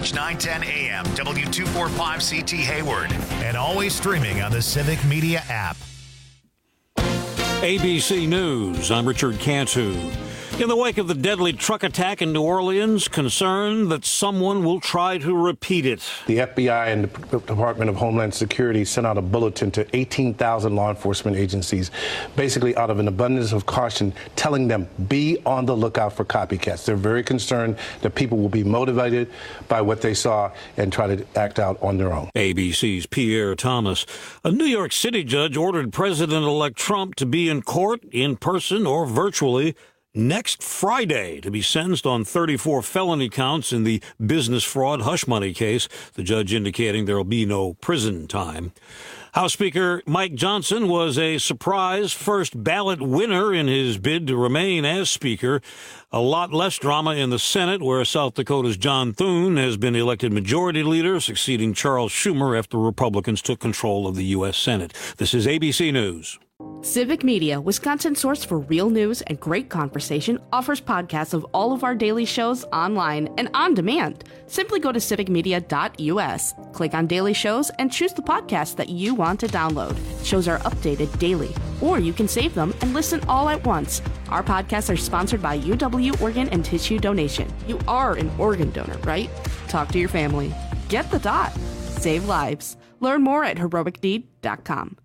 Reach 910 AM, W245CT Hayward, and always streaming on the Civic Media app. ABC News, I'm Richard Cantu. In the wake of the deadly truck attack in New Orleans, concern that someone will try to repeat it. The FBI and the Department of Homeland Security sent out a bulletin to 18,000 law enforcement agencies, basically out of an abundance of caution, telling them, be on the lookout for copycats. They're very concerned that people will be motivated by what they saw and try to act out on their own. ABC's Pierre Thomas. A New York City judge ordered President-elect Trump to be in court in person or virtually next Friday to be sentenced on 34 felony counts in the business fraud hush money case, the judge indicating there will be no prison time. House Speaker Mike Johnson was a surprise first ballot winner in his bid to remain as Speaker. A lot less drama in the Senate, where South Dakota's John Thune has been elected Majority Leader, succeeding Charles Schumer after Republicans took control of the U.S. Senate. This is ABC News. Civic Media, Wisconsin's source for real news and great conversation, offers podcasts of all of our daily shows online and on demand. Simply go to civicmedia.us, click on daily shows, and choose the podcast that you want to download. Shows are updated daily, or you can save them and listen all at once. Our podcasts are sponsored by UW Organ and Tissue Donation. You are an organ donor, right? Talk to your family. Get the dot. Save lives. Learn more at heroicdeed.com.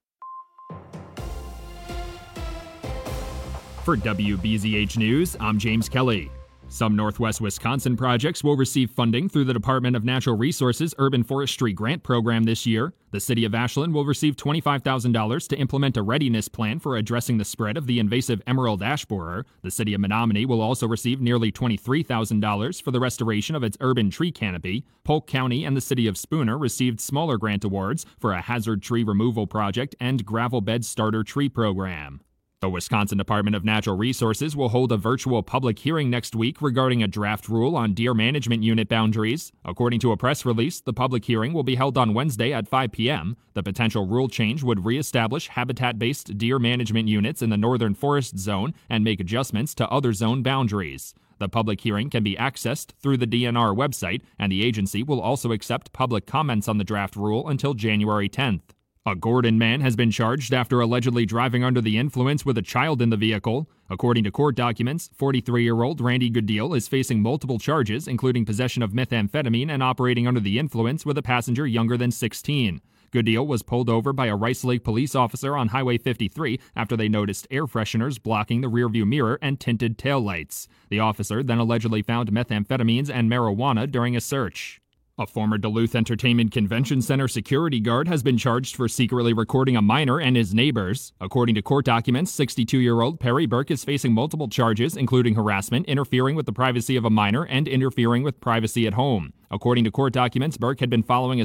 For WBZH News, I'm James Kelly. Some Northwest Wisconsin projects will receive funding through the Department of Natural Resources Urban Forestry Grant Program this year. The city of Ashland will receive $25,000 to implement a readiness plan for addressing the spread of the invasive emerald ash borer. The city of Menominee will also receive nearly $23,000 for the restoration of its urban tree canopy. Polk County and the city of Spooner received smaller grant awards for a hazard tree removal project and gravel bed starter tree program. The Wisconsin Department of Natural Resources will hold a virtual public hearing next week regarding a draft rule on deer management unit boundaries. According to a press release, the public hearing will be held on Wednesday at 5 p.m. The potential rule change would reestablish habitat-based deer management units in the northern forest zone and make adjustments to other zone boundaries. The public hearing can be accessed through the DNR website, and the agency will also accept public comments on the draft rule until January 10th. A Gordon man has been charged after allegedly driving under the influence with a child in the vehicle. According to court documents, 43-year-old Randy Gooddeal is facing multiple charges, including possession of methamphetamine and operating under the influence with a passenger younger than 16. Gooddeal was pulled over by a Rice Lake police officer on Highway 53 after they noticed air fresheners blocking the rearview mirror and tinted taillights. The officer then allegedly found methamphetamines and marijuana during a search. A former Duluth Entertainment Convention Center security guard has been charged for secretly recording a minor and his neighbors. According to court documents, 62-year-old Perry Burke is facing multiple charges, including harassment, interfering with the privacy of a minor, and interfering with privacy at home. According to court documents, Burke had been following a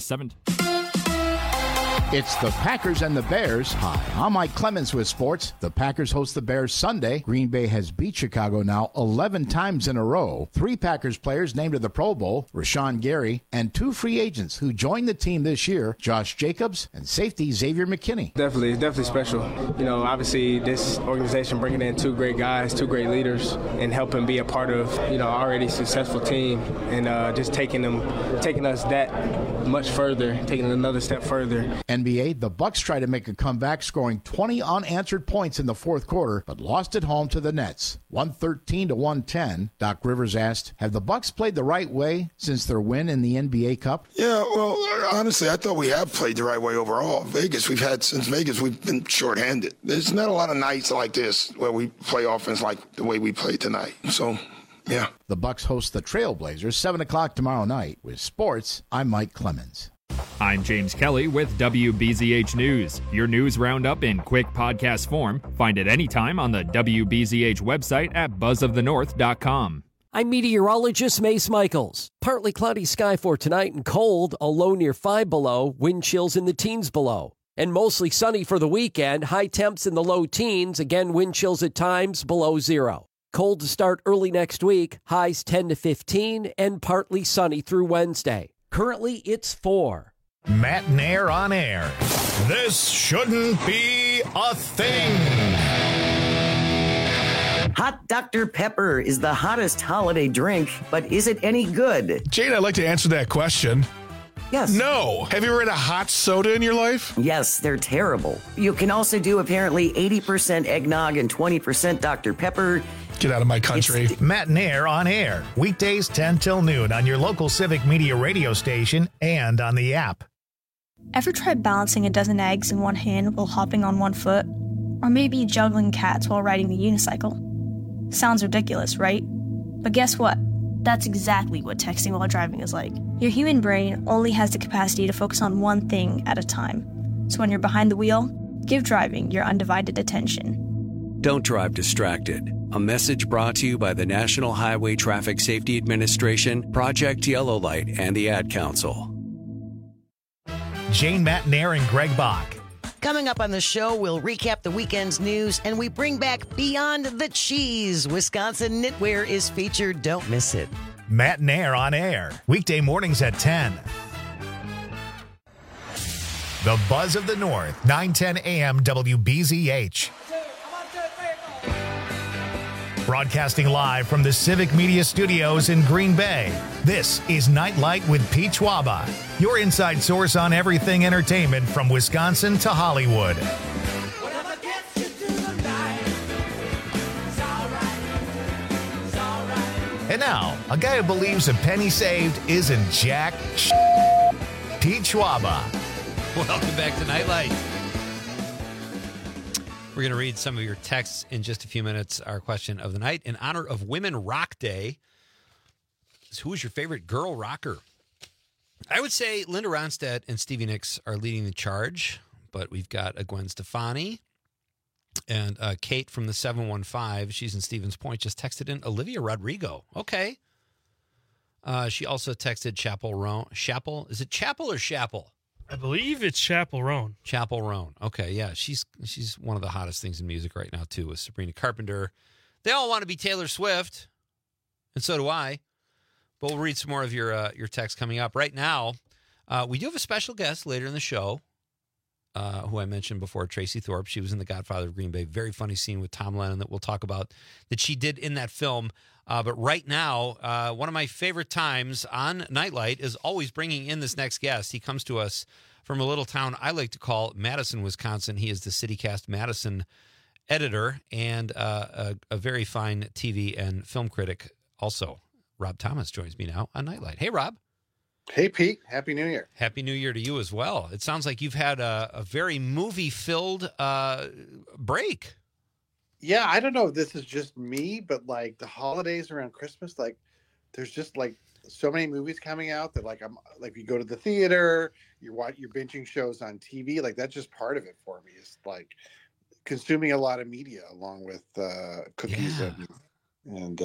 It's the Packers and the Bears. Hi, I'm Mike Clemens with sports. The Packers host the Bears Sunday. Green Bay has beat Chicago now 11 times in a row. 3 Packers players named to the Pro Bowl, Rashawn Gary, and 2 free agents who joined the team this year, Josh Jacobs and safety Xavier McKinney. Definitely special. Obviously this organization bringing in 2 great guys, 2 great leaders, and helping be a part of, already successful team, and just taking us that much further, taking another step further. NBA, the Bucks tried to make a comeback, scoring 20 unanswered points in the fourth quarter, but lost at home to the Nets, 113-110. Doc Rivers asked, have the Bucks played the right way since their win in the NBA Cup? Yeah, well, honestly, I thought we have played the right way overall. Since Vegas, we've been shorthanded. There's not a lot of nights like this where we play offense like the way we played tonight. So, yeah. The Bucks host the Trailblazers 7 o'clock tomorrow night. With sports, I'm Mike Clemens. I'm James Kelly with WBZH News. Your news roundup in quick podcast form. Find it anytime on the WBZH website at buzzofthenorth.com. I'm meteorologist Mace Michaels. Partly cloudy sky for tonight and cold, a low near 5 below, wind chills in the teens below. And mostly sunny for the weekend, high temps in the low teens, again wind chills at times below 0. Cold to start early next week, highs 10 to 15, and partly sunny through Wednesday. Currently, it's 4. Matt Nair on air. This shouldn't be a thing. Hot Dr. Pepper is the hottest holiday drink, but is it any good? Jane, I'd like to answer that question. Yes. No. Have you ever had a hot soda in your life? Yes, they're terrible. You can also do apparently 80% eggnog and 20% Dr. Pepper. Get out of my country. Matt and Air on air. Weekdays 10 till noon on your local Civic Media radio station and on the app. Ever tried balancing a dozen eggs in one hand while hopping on one foot? Or maybe juggling cats while riding the unicycle? Sounds ridiculous, right? But guess what? That's exactly what texting while driving is like. Your human brain only has the capacity to focus on one thing at a time. So when you're behind the wheel, give driving your undivided attention. Don't drive distracted. A message brought to you by the National Highway Traffic Safety Administration, Project Yellow Light, and the Ad Council. Jane, Matt, and Air and Greg Bach. Coming up on the show, we'll recap the weekend's news and we bring back Beyond the Cheese. Wisconsin Knitwear is featured. Don't miss it. Matt and Air on air. Weekday mornings at 10. The Buzz of the North, 9:10 a.m. WBZH. Broadcasting live from the Civic Media Studios in Green Bay, this is Nightlight with Pete Schwaba, your inside source on everything entertainment from Wisconsin to Hollywood. And now, a guy who believes a penny saved isn't jack Pete Schwaba. Welcome back to Nightlight. We're going to read some of your texts in just a few minutes. Our question of the night, in honor of Women Rock Day, is who is your favorite girl rocker? I would say Linda Ronstadt and Stevie Nicks are leading the charge, but we've got a Gwen Stefani and Kate from the 715. She's in Stevens Point. Just texted in Olivia Rodrigo. Okay. She also texted Chapel Roan. Chapel? Is it Chapel or Chapel? I believe it's Chapel Roan. Chapel Roan. Okay, yeah. She's one of the hottest things in music right now, too, with Sabrina Carpenter. They all want to be Taylor Swift, and so do I. But we'll read some more of your text coming up. Right now, we do have a special guest later in the show, who I mentioned before, Tracy Thorpe. She was in The Godfather of Green Bay. Very funny scene with Tom Lennon that we'll talk about that she did in that film. But right now, one of my favorite times on Nightlight is always bringing in this next guest. He comes to us from a little town I like to call Madison, Wisconsin. He is the CityCast Madison editor and a very fine TV and film critic also. Rob Thomas joins me now on Nightlight. Hey, Rob. Hey, Pete. Happy New Year. Happy New Year to you as well. It sounds like you've had a very movie-filled break. Yeah, I don't know if this is just me, but like the holidays around Christmas, like there's just like so many movies coming out that like I'm like you go to the theater, you're binging shows on TV, like that's just part of it for me. It's like consuming a lot of media along with cookies and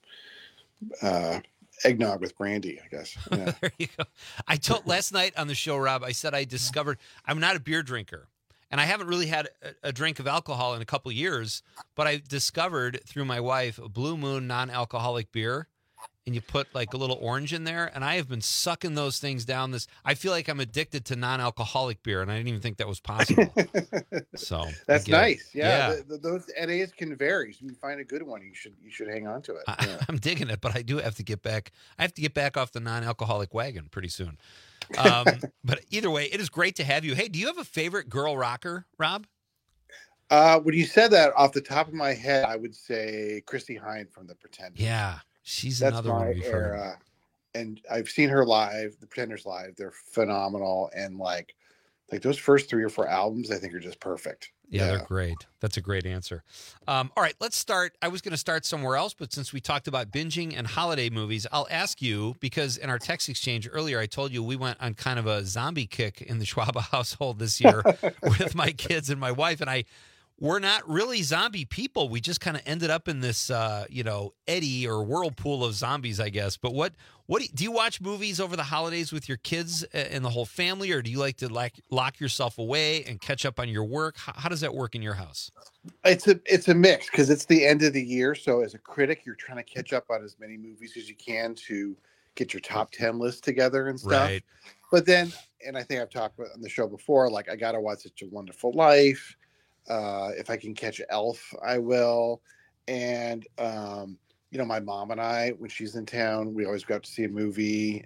eggnog with brandy, I guess. Yeah. There you go. I told last night on the show, Rob, I said I discovered I'm not a beer drinker. And I haven't really had a drink of alcohol in a couple years, but I discovered through my wife a Blue Moon non-alcoholic beer, and you put like a little orange in there, and I have been sucking those things down. I feel like I'm addicted to non-alcoholic beer, and I didn't even think that was possible. So that's nice. Yeah. Those NAs can vary. So if you find a good one, you should hang on to it. Yeah. I'm digging it, but I do have to get back. I have to get back off the non-alcoholic wagon pretty soon. But either way, it is great to have you. Hey, do you have a favorite girl rocker, Rob? When you said that, off the top of my head, I would say Christy Hynde from The Pretenders. Yeah, she's another one we've heard. And I've seen her live, The Pretenders live. They're phenomenal, and like those first 3 or 4 albums, I think are just perfect. Yeah, they're great. That's a great answer. All right, let's start. I was going to start somewhere else, but since we talked about binging and holiday movies, I'll ask you, because in our text exchange earlier, I told you we went on kind of a zombie kick in the Schwaba household this year with my kids and my wife, and we're not really zombie people. We just kind of ended up in this, eddy or whirlpool of zombies, I guess. But what do you watch movies over the holidays with your kids and the whole family, or do you like to lock yourself away and catch up on your work? How does that work in your house? It's a mix because it's the end of the year. So as a critic, you're trying to catch up on as many movies as you can to get your top 10 list together and stuff. Right. But then, and I think I've talked about on the show before, like I got to watch It's a Wonderful Life. If I can catch Elf, I will. And my mom and I, when she's in town, we always go out to see a movie.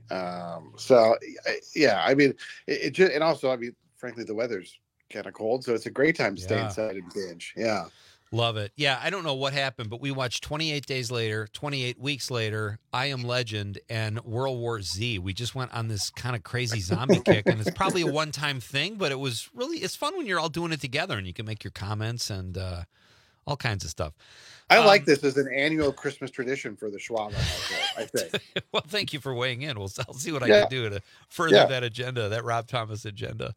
I mean, it just, and also, I mean, frankly, the weather's kind of cold, so it's a great time to stay inside and binge. Yeah. Love it. Yeah, I don't know what happened, but we watched 28 Days Later, 28 Weeks Later, I Am Legend, and World War Z. We just went on this kind of crazy zombie kick, and it's probably a one-time thing, but it's fun when you're all doing it together, and you can make your comments and all kinds of stuff. I like this as an annual Christmas tradition for the Schwab household, I think. Well, thank you for weighing in. I'll see what I can do to further that agenda, that Rob Thomas agenda.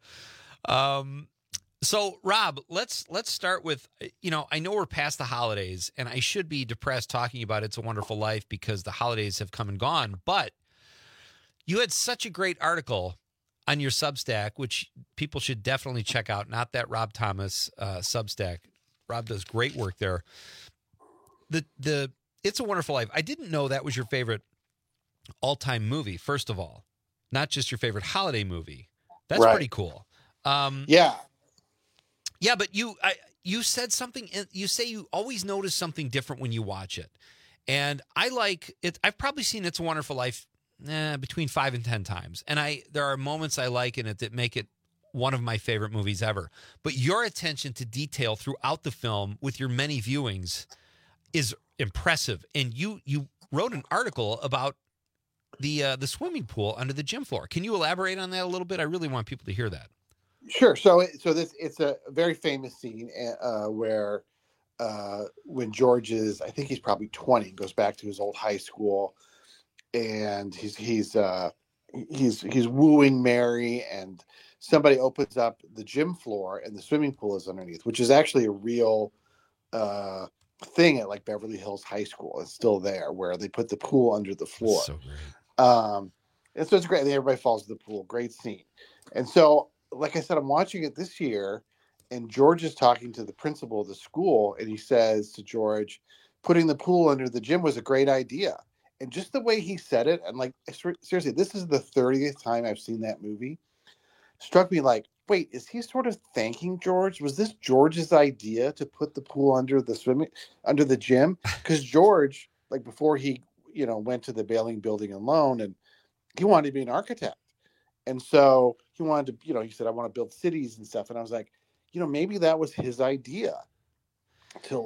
So, Rob, let's start with, I know we're past the holidays, and I should be depressed talking about It's a Wonderful Life because the holidays have come and gone, but you had such a great article on your Substack, which people should definitely check out, not that Rob Thomas Substack. Rob does great work there. The It's a Wonderful Life, I didn't know that was your favorite all-time movie, first of all, not just your favorite holiday movie. That's pretty cool. Yeah, but you said something. You say you always notice something different when you watch it, and I like it. I've probably seen It's a Wonderful Life between 5 and 10 times, and there are moments I like in it that make it one of my favorite movies ever. But your attention to detail throughout the film, with your many viewings, is impressive. And you wrote an article about the swimming pool under the gym floor. Can you elaborate on that a little bit? I really want people to hear that. Sure. So it's a very famous scene where when George is, I think he's probably 20, goes back to his old high school, and he's wooing Mary, and somebody opens up the gym floor, and the swimming pool is underneath, which is actually a real thing at like Beverly Hills High School. It's still there, where they put the pool under the floor. That's so great. And so it's great. Everybody falls in the pool. Great scene. And so, like I said, I'm watching it this year, and George is talking to the principal of the school, and he says to George, putting the pool under the gym was a great idea. And just the way he said it, and like, seriously, this is the 30th time I've seen that movie, struck me like, wait, is he sort of thanking George? Was this George's idea to put the pool under the gym? Because George, like before he, went to the Baling Building and Loan, and he wanted to be an architect. And so he wanted to, he said, I want to build cities and stuff. And I was like, maybe that was his idea to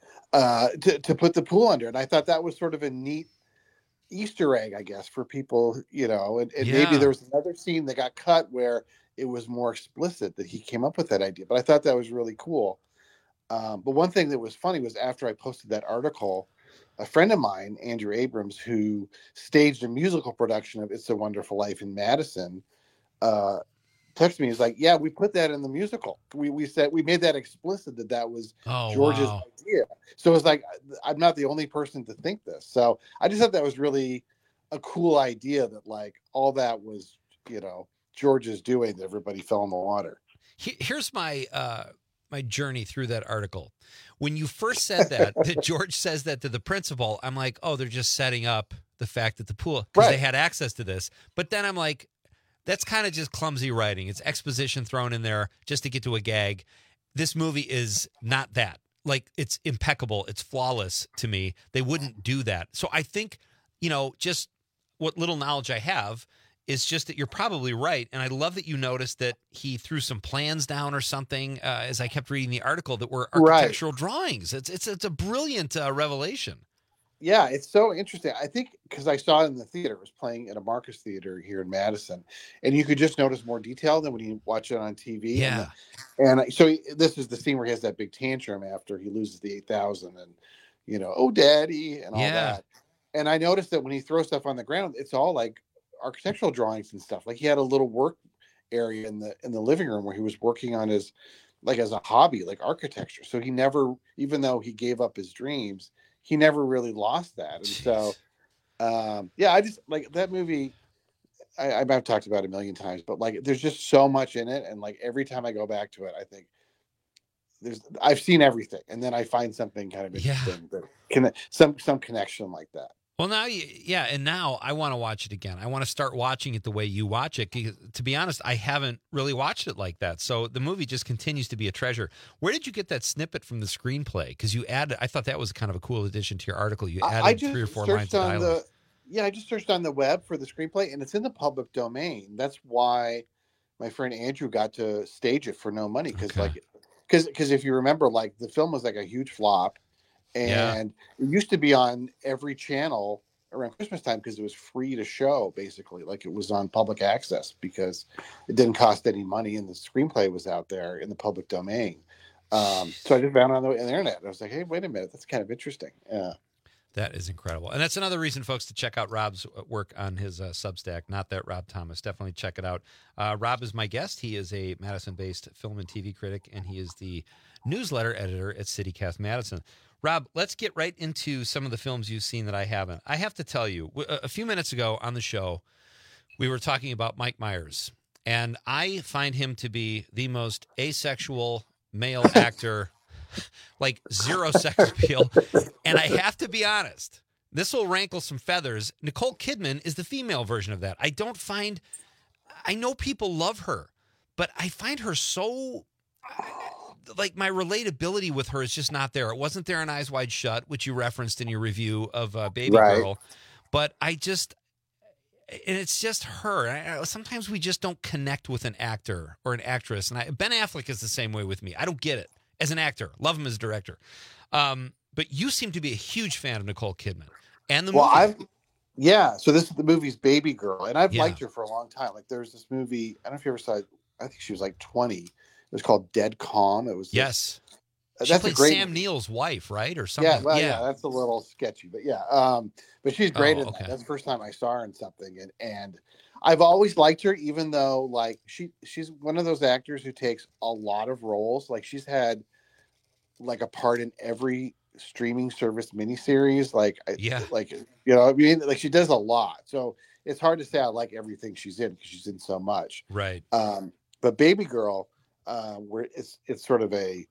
to put the pool under. And I thought that was sort of a neat Easter egg, I guess, for people, and maybe there was another scene that got cut where it was more explicit that he came up with that idea. But I thought that was really cool. But one thing that was funny was after I posted that article, a friend of mine, Andrew Abrams, who staged a musical production of It's a Wonderful Life in Madison, texted me. He's like, yeah, we put that in the musical. We said, we made that explicit that was George's idea. So it's like, I'm not the only person to think this. So I just thought that was really a cool idea, that like all that was, George's doing, that everybody fell in the water. Here's my my journey through that article. When you first said that George says that to the principal, I'm like, oh, they're just setting up the fact that the pool, because they had access to this. But then I'm like, that's kind of just clumsy writing. It's exposition thrown in there just to get to a gag. This movie is not that. Like, it's impeccable. It's flawless to me. They wouldn't do that. So I think, just what little knowledge I have is just that you're probably right. And I love that you noticed that he threw some plans down or something as I kept reading the article that were architectural drawings. It's a brilliant revelation. Yeah, it's so interesting. I think because I saw it in the theater, it was playing at a Marcus Theater here in Madison, and you could just notice more detail than when you watch it on TV. Yeah. And so this is the scene where he has that big tantrum after he loses the 8,000 and, oh, daddy, and all that. And I noticed that when he throws stuff on the ground, it's all like architectural drawings and stuff. Like he had a little work area in the living room where he was working on his, like as a hobby, like architecture. So he never, even though he gave up his dreams, he never really lost that. And so, I just like that movie. I've talked about it a million times, but like, there's just so much in it. And like, every time I go back to it, I think I've seen everything. And then I find something kind of interesting, that some connection like that. Well, now, and now I want to watch it again. I want to start watching it the way you watch it. To be honest, I haven't really watched it like that. So the movie just continues to be a treasure. Where did you get that snippet from the screenplay? Because you added, I thought that was kind of a cool addition to your article. You added 3 or 4 lines of dialogue. I just searched on the web for the screenplay, and it's in the public domain. That's why my friend Andrew got to stage it for no money. Because if you remember, like, the film was like a huge flop. And it used to be on every channel around Christmas time because it was free to show, basically. Like, it was on public access because it didn't cost any money, and the screenplay was out there in the public domain. So I just found it on the internet. I was like, hey, wait a minute. That's kind of interesting. Yeah. That is incredible. And that's another reason, folks, to check out Rob's work on his Substack, Not That Rob Thomas. Definitely check it out. Rob is my guest. He is a Madison-based film and TV critic, and he is the newsletter editor at CityCast Madison. Rob, let's get right into some of the films you've seen that I haven't. I have to tell you, a few minutes ago on the show, we were talking about Mike Myers, and I find him to be the most asexual male actor, like zero sex appeal. And I have to be honest, this will rankle some feathers. Nicole Kidman is the female version of that. I know people love her, but I find her so... like, my relatability with her is just not there. It wasn't there in Eyes Wide Shut, which you referenced in your review of Baby Girl. But and it's just her. Sometimes we just don't connect with an actor or an actress. And Ben Affleck is the same way with me. I don't get it as an actor. Love him as a director. But you seem to be a huge fan of Nicole Kidman and the movie. So this is the movie's Baby Girl, and I've liked her for a long time. Like, there's this movie, I don't know if you ever saw it. I think she was like 20. It was called Dead Calm. It was she that's played a great Sam Neill's wife, right, or something. Yeah, that's a little sketchy, but but she's great in that. That's the first time I saw her in something, and I've always liked her, even though, like, she's one of those actors who takes a lot of roles. Like, she's had like a part in every streaming service miniseries. Like, I mean, like, she does a lot, so it's hard to say I like everything she's in because she's in so much. Right. But Baby Girl. Where it's sort of a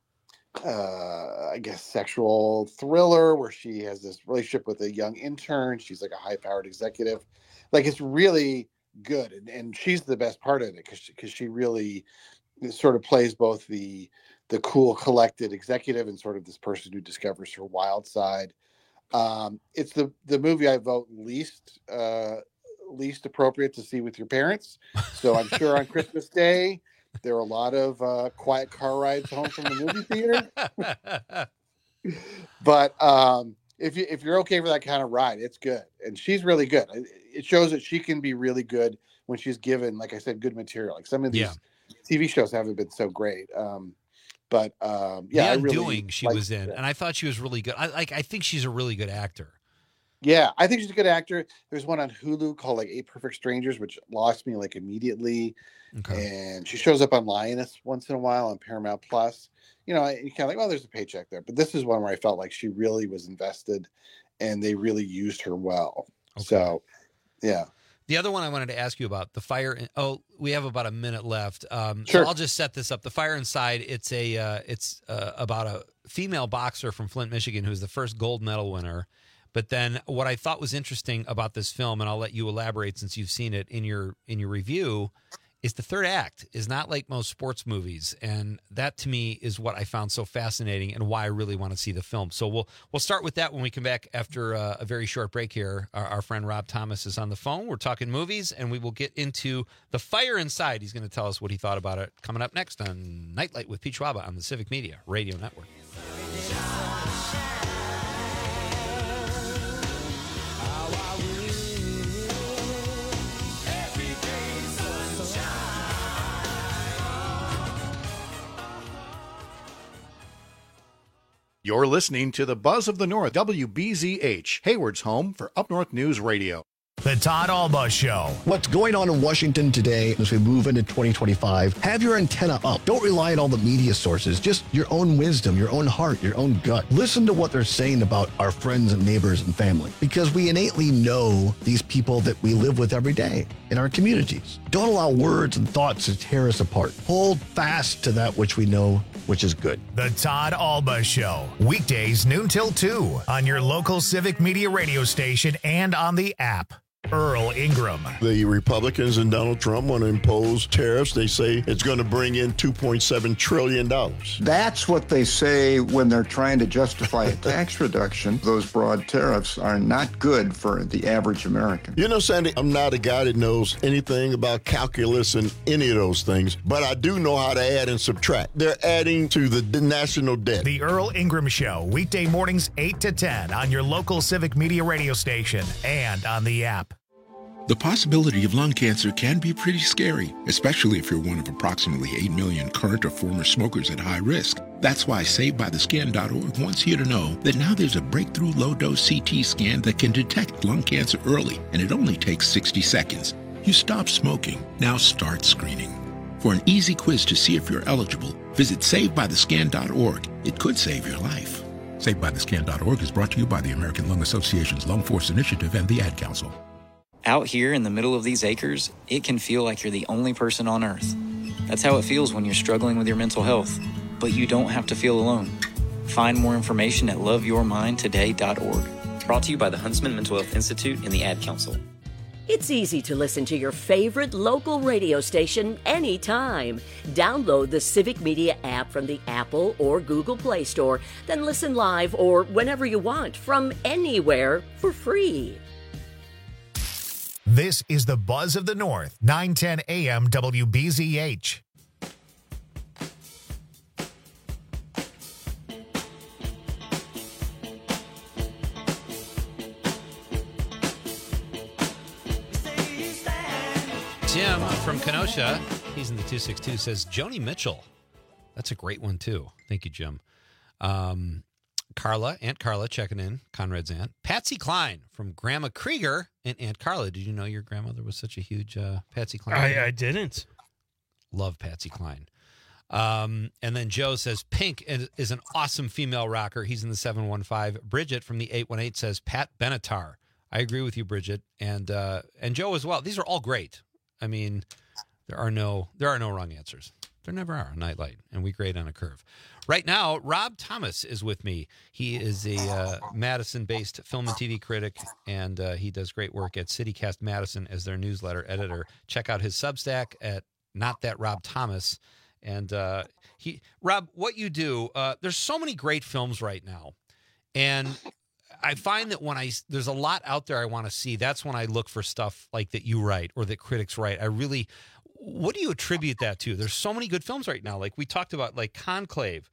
I guess sexual thriller where she has this relationship with a young intern. She's like a high-powered executive. Like, it's really good, and she's the best part of it because she really sort of plays both the cool, collected executive and sort of this person who discovers her wild side. It's the movie I vote least appropriate to see with your parents. So I'm sure on Christmas Day there are a lot of quiet car rides home from the movie theater. But if you're okay for that kind of ride, it's good. And she's really good. It shows that she can be really good when she's given, like I said, good material. Like, some of these TV shows haven't been so great. The Undoing she was in, and I thought she was really good. I think she's a really good actor. Yeah, I think she's a good actor. There's one on Hulu called like 8 Perfect Strangers, which lost me like immediately. Okay. And she shows up on Lioness once in a while on Paramount Plus. You know, you kind of like, oh, there's a paycheck there. But this is one where I felt like she really was invested and they really used her well. Okay. So, yeah. The other one I wanted to ask you about, The Fire. We have about a minute left. Sure. So I'll just set this up. The Fire Inside, it's about a female boxer from Flint, Michigan, who's the first gold medal winner. But then what I thought was interesting about this film, and I'll let you elaborate since you've seen it in your review, is the third act is not like most sports movies. And that to me is what I found so fascinating and why I really want to see the film. So we'll start with that when we come back after a very short break here. Our friend Rob Thomas is on the phone. We're talking movies, and we will get into The Fire Inside. He's going to tell us what he thought about it coming up next on Nightlight with Pete Schwaba on the Civic Media Radio Network. You're listening to the Buzz of the North, WBZH, Hayward's home for Up North News Radio. The Todd Alba Show. What's going on in Washington today as we move into 2025? Have your antenna up. Don't rely on all the media sources. Just your own wisdom, your own heart, your own gut. Listen to what they're saying about our friends and neighbors and family, because we innately know these people that we live with every day in our communities. Don't allow words and thoughts to tear us apart. Hold fast to that which we know, which is good. The Todd Alba Show. Weekdays noon till 2 on your local Civic Media radio station and on the app. Earl Ingram. The Republicans and Donald Trump want to impose tariffs. They say it's going to bring in $2.7 trillion. That's what they say when they're trying to justify a tax reduction. Those broad tariffs are not good for the average American. You know, Sandy, I'm not a guy that knows anything about calculus and any of those things, but I do know how to add and subtract. They're adding to the national debt. The Earl Ingram Show, weekday mornings 8 to 10 on your local Civic Media radio station and on the app. The possibility of lung cancer can be pretty scary, especially if you're one of approximately 8 million current or former smokers at high risk. That's why SaveByTheScan.org wants you to know that now there's a breakthrough low-dose CT scan that can detect lung cancer early, and it only takes 60 seconds. You stop smoking, now start screening. For an easy quiz to see if you're eligible, visit SaveByTheScan.org. It could save your life. SaveByTheScan.org is brought to you by the American Lung Association's Lung Force Initiative and the Ad Council. Out here in the middle of these acres, it can feel like you're the only person on Earth. That's how it feels when you're struggling with your mental health. But you don't have to feel alone. Find more information at loveyourmindtoday.org. Brought to you by the Huntsman Mental Health Institute and the Ad Council. It's easy to listen to your favorite local radio station anytime. Download the Civic Media app from the Apple or Google Play Store, then listen live or whenever you want from anywhere for free. This is the Buzz of the North, 910 AM WBZH. Jim from Kenosha, he's in the 262, says Joni Mitchell. That's a great one, too. Thank you, Jim. Carla, Aunt Carla checking in, Conrad's aunt. Patsy Cline from Grandma Krieger and Aunt Carla. Did you know your grandmother was such a huge Patsy Cline? I didn't. Love Patsy Cline. And then Joe says Pink is an awesome female rocker. He's in the 715. Bridget from the 818 says Pat Benatar. I agree with you, Bridget, and Joe as well. These are all great. I mean, there are no wrong answers. There never are on Nightlight, and we grade on a curve. Right now, Rob Thomas is with me. He is a Madison-based film and TV critic, and he does great work at CityCast Madison as their newsletter editor. Check out his Substack at Not That Rob Thomas. And Rob, what you do, there's so many great films right now, and I find that when there's a lot out there I want to see, that's when I look for stuff like that you write or that critics write. What do you attribute that to? There's so many good films right now. Like we talked about, like Conclave,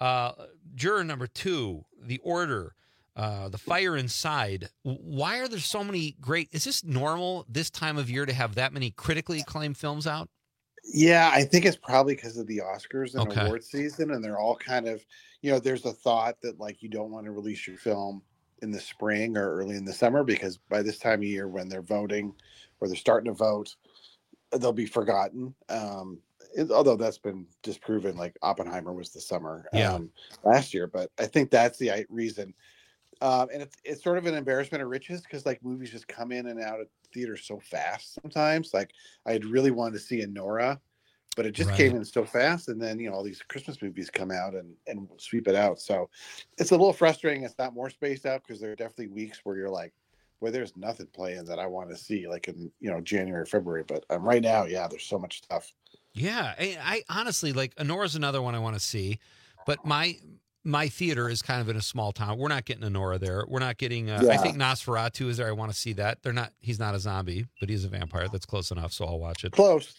Juror Number 2, The Order, The Fire Inside. Why are there so many great? Is this normal this time of year to have that many critically acclaimed films out? Yeah, I think it's probably because of the Oscars and award season, and they're all kind of, there's a thought that like you don't want to release your film in the spring or early in the summer because by this time of year when they're voting or they're starting to vote, they'll be forgotten. Although that's been disproven, like Oppenheimer was the summer last year, but I think that's the reason. And it's sort of an embarrassment of riches because like movies just come in and out of theaters so fast sometimes. Like I'd really wanted to see Nora, but it just came in so fast. And then, all these Christmas movies come out and sweep it out. So it's a little frustrating. It's not more spaced out because there are definitely weeks where you're like, well, there's nothing playing that I want to see like in, January, February. But right now, there's so much stuff. Yeah. I honestly, like, Anora's another one I want to see. But my theater is kind of in a small town. We're not getting Anora there. We're not getting, I think Nosferatu is there. I want to see that. He's not a zombie, but he's a vampire. That's close enough, so I'll watch it. Close.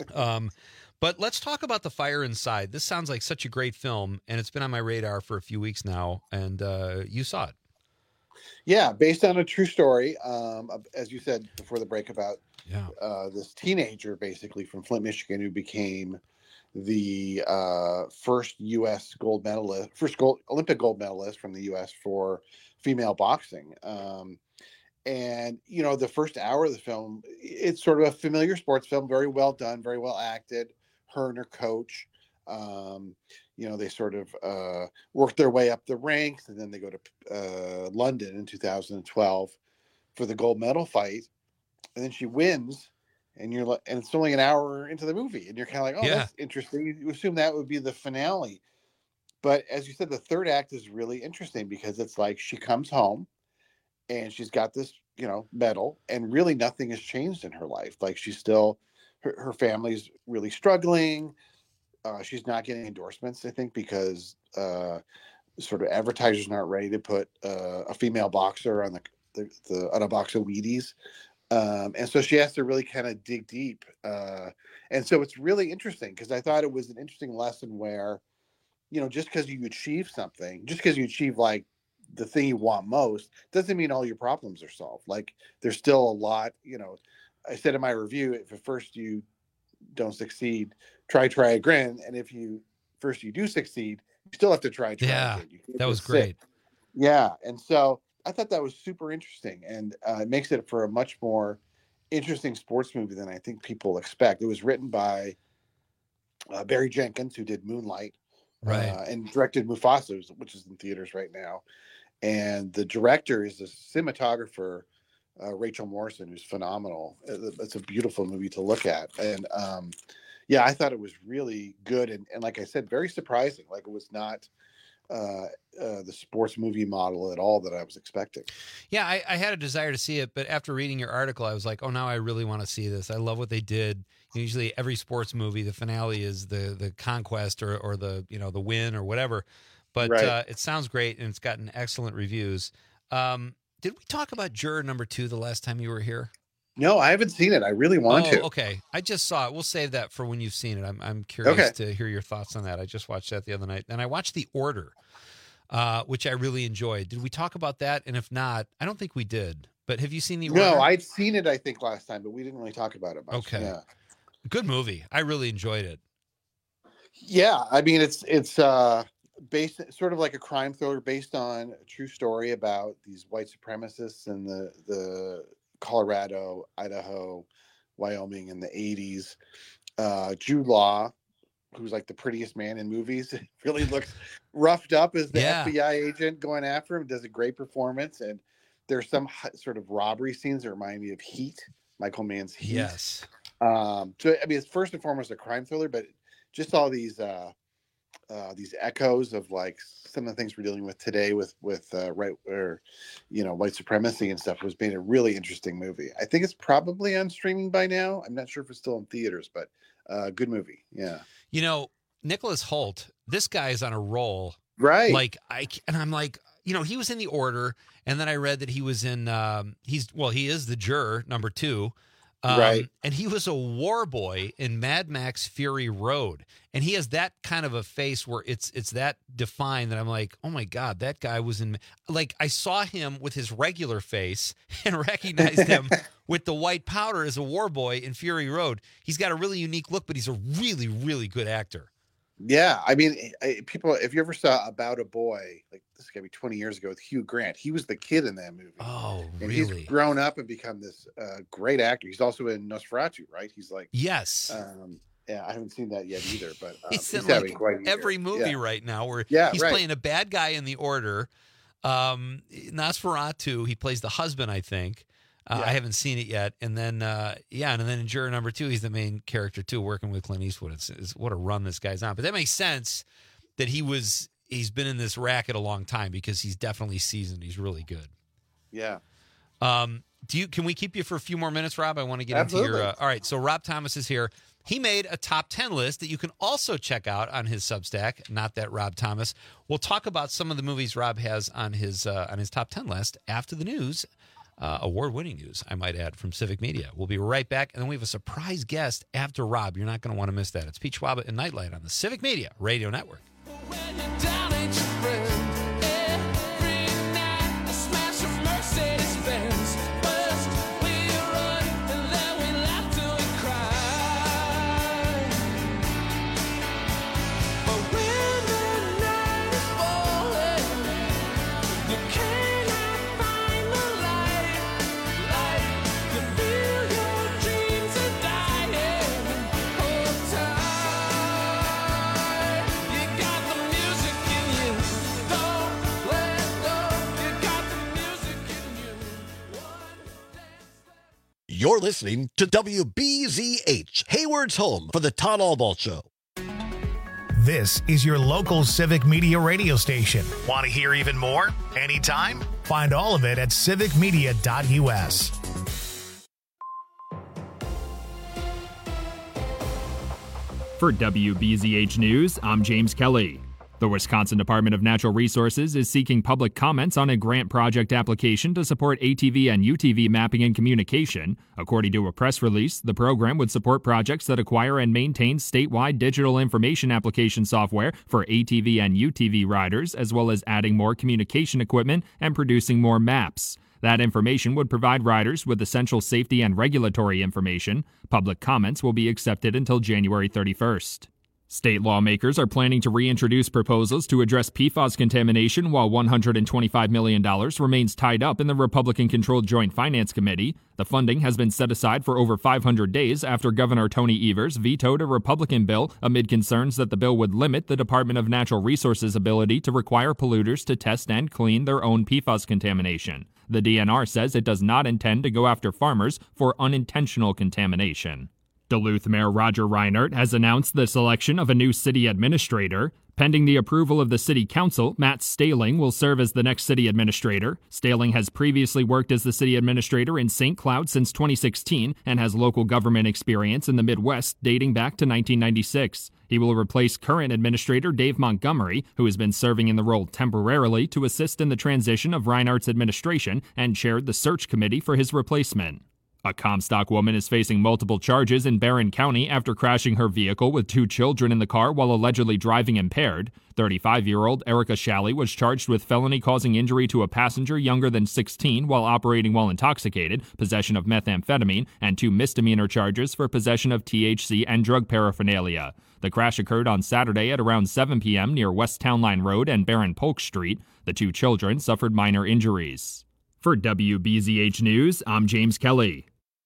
But let's talk about The Fire Inside. This sounds like such a great film, and it's been on my radar for a few weeks now, and you saw it. Yeah, based on a true story, as you said before the break about this teenager basically from Flint, Michigan, who became the first U.S. Olympic gold medalist from the U.S. for female boxing. And, you know, the first hour of the film, it's sort of a familiar sports film, very well done, very well acted. Her and her coach, you know, they sort of work their way up the ranks, and then they go to London in 2012 for the gold medal fight. And then she wins, and you're like, and it's only an hour into the movie, and you're kind of like, oh, that's interesting. You assume that would be the finale. But as you said, the third act is really interesting because it's like she comes home and she's got this, you know, medal, and really nothing has changed in her life. Like she's still, her family's really struggling. She's not getting endorsements, I think, because sort of advertisers aren't ready to put a female boxer on on a box of Wheaties. And so she has to really kind of dig deep. And so it's really interesting because I thought it was an interesting lesson where, you know, just because you achieve something, just because you achieve like the thing you want most, doesn't mean all your problems are solved. Like there's still a lot, you know, I said in my review, if at first you don't succeed, try again. And if you do succeed, you still have to try again. That was great. Yeah. And so I thought that was super interesting, and it makes it for a much more interesting sports movie than I think people expect. It was written by Barry Jenkins, who did Moonlight, and directed Mufasa, which is in theaters right now. And the director is a cinematographer, Rachel Morrison, who's phenomenal. It's a beautiful movie to look at. And yeah, I thought it was really good. And like I said, very surprising. Like it was not the sports movie model at all that I was expecting. Yeah, I had a desire to see it, but after reading your article, I was like, oh, now I really want to see this. I love what they did. Usually every sports movie, the finale is the conquest or the, you know, the win or whatever. But it sounds great, and it's gotten excellent reviews. Did we talk about Juror number 2 the last time you were here? No, I haven't seen it. I really want to. Okay. I just saw it. We'll save that for when you've seen it. I'm curious to hear your thoughts on that. I just watched that the other night. And I watched The Order, which I really enjoyed. Did we talk about that? And if not, I don't think we did. But have you seen The Order? No, I'd seen it, I think, last time, but we didn't really talk about it much. Okay. Yeah. Good movie. I really enjoyed it. Yeah. I mean, it's based sort of like a crime thriller based on a true story about these white supremacists in the Colorado, Idaho, Wyoming in the 80s. Jude Law, who's like the prettiest man in movies, really looks roughed up as the FBI agent going after him, does a great performance. And there's some sort of robbery scenes that remind me of Heat, Michael Mann's Heat. Yes. So, I mean, it's first and foremost a crime thriller, but just all these echoes of like some of the things we're dealing with today with white supremacy and stuff was made a really interesting movie. I think it's probably on streaming by now. I'm not sure if it's still in theaters, but good movie. Yeah. You know, Nicholas Hoult, this guy is on a roll. Right. Like I'm like, you know, he was in The Order, and then I read that he was in he is the Juror number 2. Right. And he was a war boy in Mad Max Fury Road. And he has that kind of a face where it's that defined that I'm like, oh my God, that guy was in, like, I saw him with his regular face and recognized him with the white powder as a war boy in Fury Road. He's got a really unique look, but he's a really, really good actor. Yeah. I mean, people, if you ever saw About a Boy, like this is going to be 20 years ago with Hugh Grant, he was the kid in that movie. Oh, and really? He's grown up and become this great actor. He's also in Nosferatu, right? He's like, yes. Yeah, I haven't seen that yet either, but he's in having quite every movie right now where he's playing a bad guy in The Order. Nosferatu, he plays the husband, I think. I haven't seen it yet. And then, and then in Juror number 2, he's the main character too, working with Clint Eastwood. It's what a run this guy's on. But that makes sense that he's been in this racket a long time because he's definitely seasoned. He's really good. Yeah. Can we keep you for a few more minutes, Rob? I want to get into your. All right. So Rob Thomas is here. He made a top 10 list that you can also check out on his Substack. Not that Rob Thomas. We'll talk about some of the movies Rob has on his top 10 list after the news. Award-winning news, I might add, from Civic Media. We'll be right back, and then we have a surprise guest after Rob. You're not going to want to miss that. It's Pete Schwaba and Nightlight on the Civic Media Radio Network. You're listening to WBZH, Hayward's home for the Todd Albaugh Show. This is your local Civic Media radio station. Want to hear even more? Anytime? Find all of it at civicmedia.us. For WBZH News, I'm James Kelly. The Wisconsin Department of Natural Resources is seeking public comments on a grant project application to support ATV and UTV mapping and communication. According to a press release, the program would support projects that acquire and maintain statewide digital information application software for ATV and UTV riders, as well as adding more communication equipment and producing more maps. That information would provide riders with essential safety and regulatory information. Public comments will be accepted until January 31st. State lawmakers are planning to reintroduce proposals to address PFAS contamination while $125 million remains tied up in the Republican-controlled Joint Finance Committee. The funding has been set aside for over 500 days after Governor Tony Evers vetoed a Republican bill amid concerns that the bill would limit the Department of Natural Resources' ability to require polluters to test and clean their own PFAS contamination. The DNR says it does not intend to go after farmers for unintentional contamination. Duluth Mayor Roger Reinert has announced the selection of a new city administrator. Pending the approval of the city council, Matt Staling will serve as the next city administrator. Staling has previously worked as the city administrator in St. Cloud since 2016 and has local government experience in the Midwest dating back to 1996. He will replace current administrator Dave Montgomery, who has been serving in the role temporarily to assist in the transition of Reinert's administration and chaired the search committee for his replacement. A Comstock woman is facing multiple charges in Barron County after crashing her vehicle with 2 children in the car while allegedly driving impaired. 35-year-old Erica Shalley was charged with felony causing injury to a passenger younger than 16 while operating while intoxicated, possession of methamphetamine, and 2 misdemeanor charges for possession of THC and drug paraphernalia. The crash occurred on Saturday at around 7 p.m. near West Town Line Road and Barron Polk Street. The 2 children suffered minor injuries. For WBZH News, I'm James Kelly.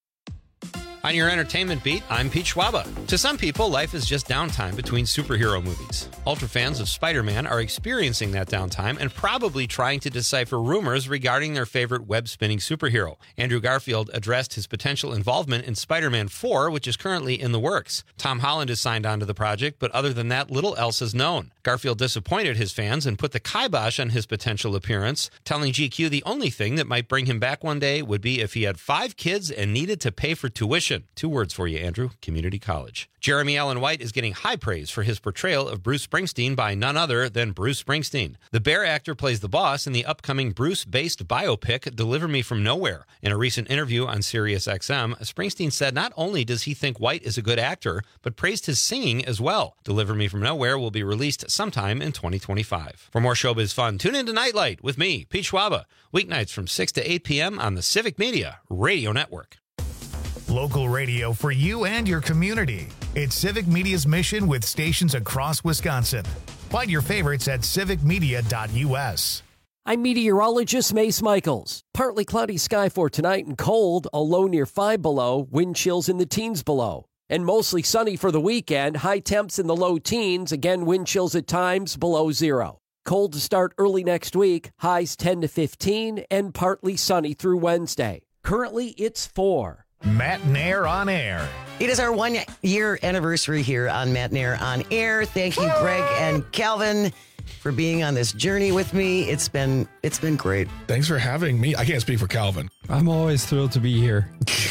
On your entertainment beat, I'm Pete Schwaba. To some people, life is just downtime between superhero movies. Ultra fans of Spider-Man are experiencing that downtime and probably trying to decipher rumors regarding their favorite web-spinning superhero. Andrew Garfield addressed his potential involvement in Spider-Man 4, which is currently in the works. Tom Holland is signed on to the project, but other than that, little else is known. Garfield disappointed his fans and put the kibosh on his potential appearance, telling GQ the only thing that might bring him back one day would be if he had 5 kids and needed to pay for tuition. 2 words for you, Andrew: community college. Jeremy Allen White is getting high praise for his portrayal of Bruce Springsteen by none other than Bruce Springsteen. The Bear actor plays the boss in the upcoming Bruce-based biopic Deliver Me From Nowhere. In a recent interview on SiriusXM, Springsteen said not only does he think White is a good actor, but praised his singing as well. Deliver Me From Nowhere will be released sometime in 2025. For more showbiz fun, tune in to Nightlight with me, Pete Schwaba, weeknights from 6 to 8 p.m. on the Civic Media Radio Network. Local radio for you and your community. It's Civic Media's mission with stations across Wisconsin. Find your favorites at civicmedia.us. I'm meteorologist Mace Michaels. Partly cloudy sky for tonight and cold, a low near 5 below, wind chills in the teens below. And mostly sunny for the weekend, high temps in the low teens, again wind chills at times below 0. Cold to start early next week, highs 10 to 15, and partly sunny through Wednesday. Currently, it's 4. Matt Nair on Air. It is our 1-year anniversary here on Matt Nair on Air. Thank you, Greg and Calvin, for being on this journey with me. It's been great. Thanks for having me. I can't speak for Calvin. I'm always thrilled to be here.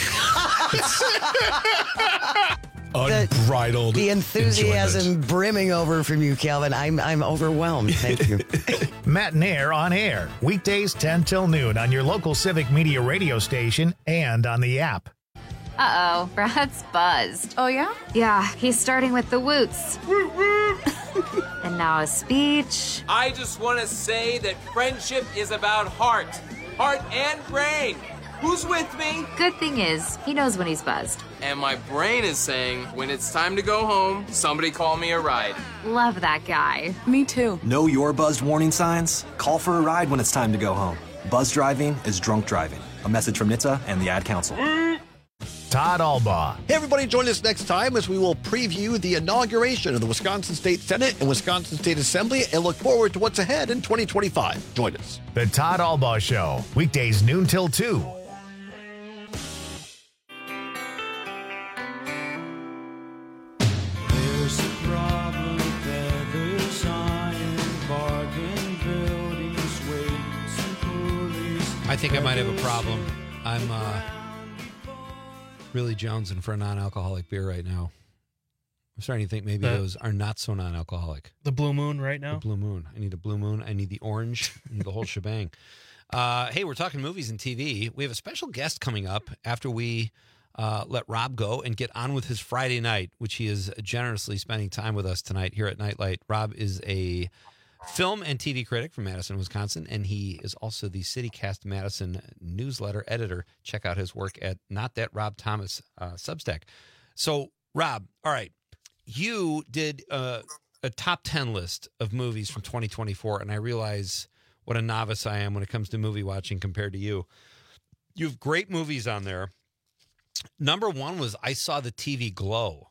Unbridled the enthusiasm enjoyment. brimming over from you, Calvin. I'm overwhelmed. Thank you. Matt Nair on Air, weekdays 10 till noon on your local Civic Media radio station and on the app. Uh-oh, Brad's buzzed. Oh, yeah? Yeah, he's starting with the woots. And now a speech. I just want to say that friendship is about heart and brain. Who's with me? Good thing is, he knows when he's buzzed. And my brain is saying, when it's time to go home, somebody call me a ride. Love that guy. Me too. Know your buzzed warning signs? Call for a ride when it's time to go home. Buzz driving is drunk driving. A message from NHTSA and the Ad Council. Todd Albaugh. Hey, everybody, join us next time as we will preview the inauguration of the Wisconsin State Senate and Wisconsin State Assembly and look forward to what's ahead in 2025. Join us. The Todd Albaugh Show, weekdays noon till 2. I think I might have a problem. I'm really jonesing for a non-alcoholic beer right now. I'm starting to think maybe those are not so non-alcoholic. The Blue Moon right now? The Blue Moon. I need a Blue Moon. I need the orange. I need the whole shebang. Hey, we're talking movies and TV. We have a special guest coming up after we let Rob go and get on with his Friday night, which he is generously spending time with us tonight here at Nightlight. Rob is a film and TV critic from Madison, Wisconsin, and he is also the CityCast Madison newsletter editor. Check out his work at Not That Rob Thomas Substack. So, Rob, all right, you did a top 10 list of movies from 2024, and I realize what a novice I am when it comes to movie watching compared to you. You have great movies on there. Number one was I Saw the TV Glow.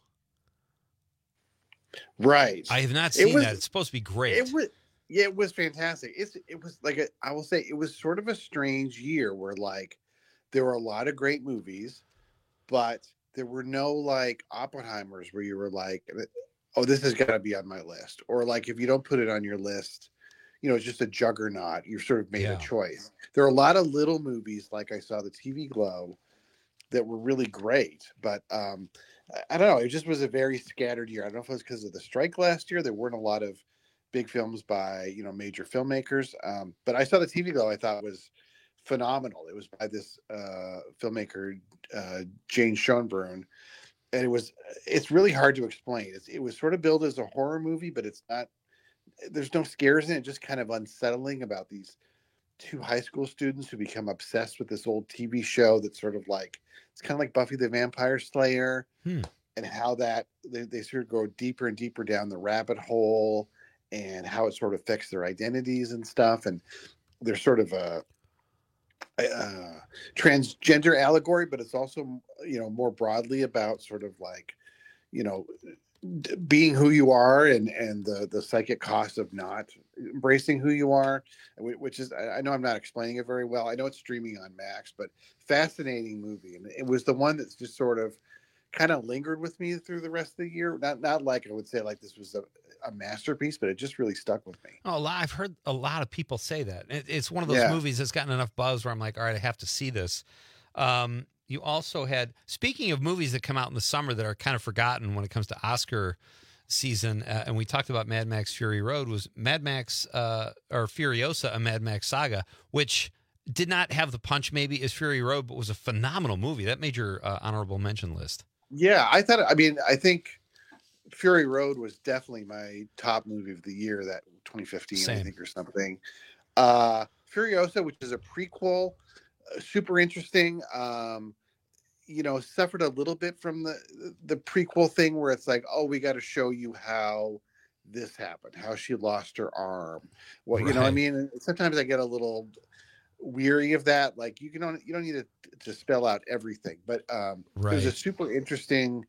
Right. I have not seen that. It's supposed to be great. It was fantastic. It was like I will say it was sort of a strange year where like there were a lot of great movies, but there were no like Oppenheimers where you were like, oh, this has got to be on my list. Or like if you don't put it on your list, you know, it's just a juggernaut. You've sort of made a choice. There are a lot of little movies like I Saw the TV Glow that were really great, but I don't know. It just was a very scattered year. I don't know if it was because of the strike last year. There weren't a lot of big films by, you know, major filmmakers. But I Saw the TV Glow, I thought was phenomenal. It was by this filmmaker, Jane Schoenbrunn. And it's really hard to explain. It was sort of billed as a horror movie, but it's not, there's no scares in it. Just kind of unsettling about these two high school students who become obsessed with this old TV show that's sort of like, it's kind of like Buffy the Vampire Slayer, and how that they sort of go deeper and deeper down the rabbit hole, and how it sort of affects their identities and stuff. And there's sort of a transgender allegory, but it's also, you know, more broadly about sort of like, you know, being who you are and the psychic cost of not embracing who you are, which is, I know I'm not explaining it very well. I know it's streaming on Max, but fascinating movie. And it was the one that's just sort of kind of lingered with me through the rest of the year. Not like I would say like this was a masterpiece, but it just really stuck with me. Oh, I've heard a lot of people say that. It's one of those movies that's gotten enough buzz where I'm like, all right, I have to see this. You also had, speaking of movies that come out in the summer that are kind of forgotten when it comes to Oscar season, and we talked about Mad Max Fury Road, was Mad Max or Furiosa, a Mad Max saga, which did not have the punch maybe as Fury Road, but was a phenomenal movie. That made your honorable mention list. Yeah, I think Fury Road was definitely my top movie of the year, that 2015, Same. I think, or something. Furiosa, which is a prequel, super interesting. You know, suffered a little bit from the prequel thing where it's like, oh, we got to show you how this happened, how she lost her arm. Well, you know what I mean? Sometimes I get a little weary of that. Like you don't need to spell out everything, but it was a super interesting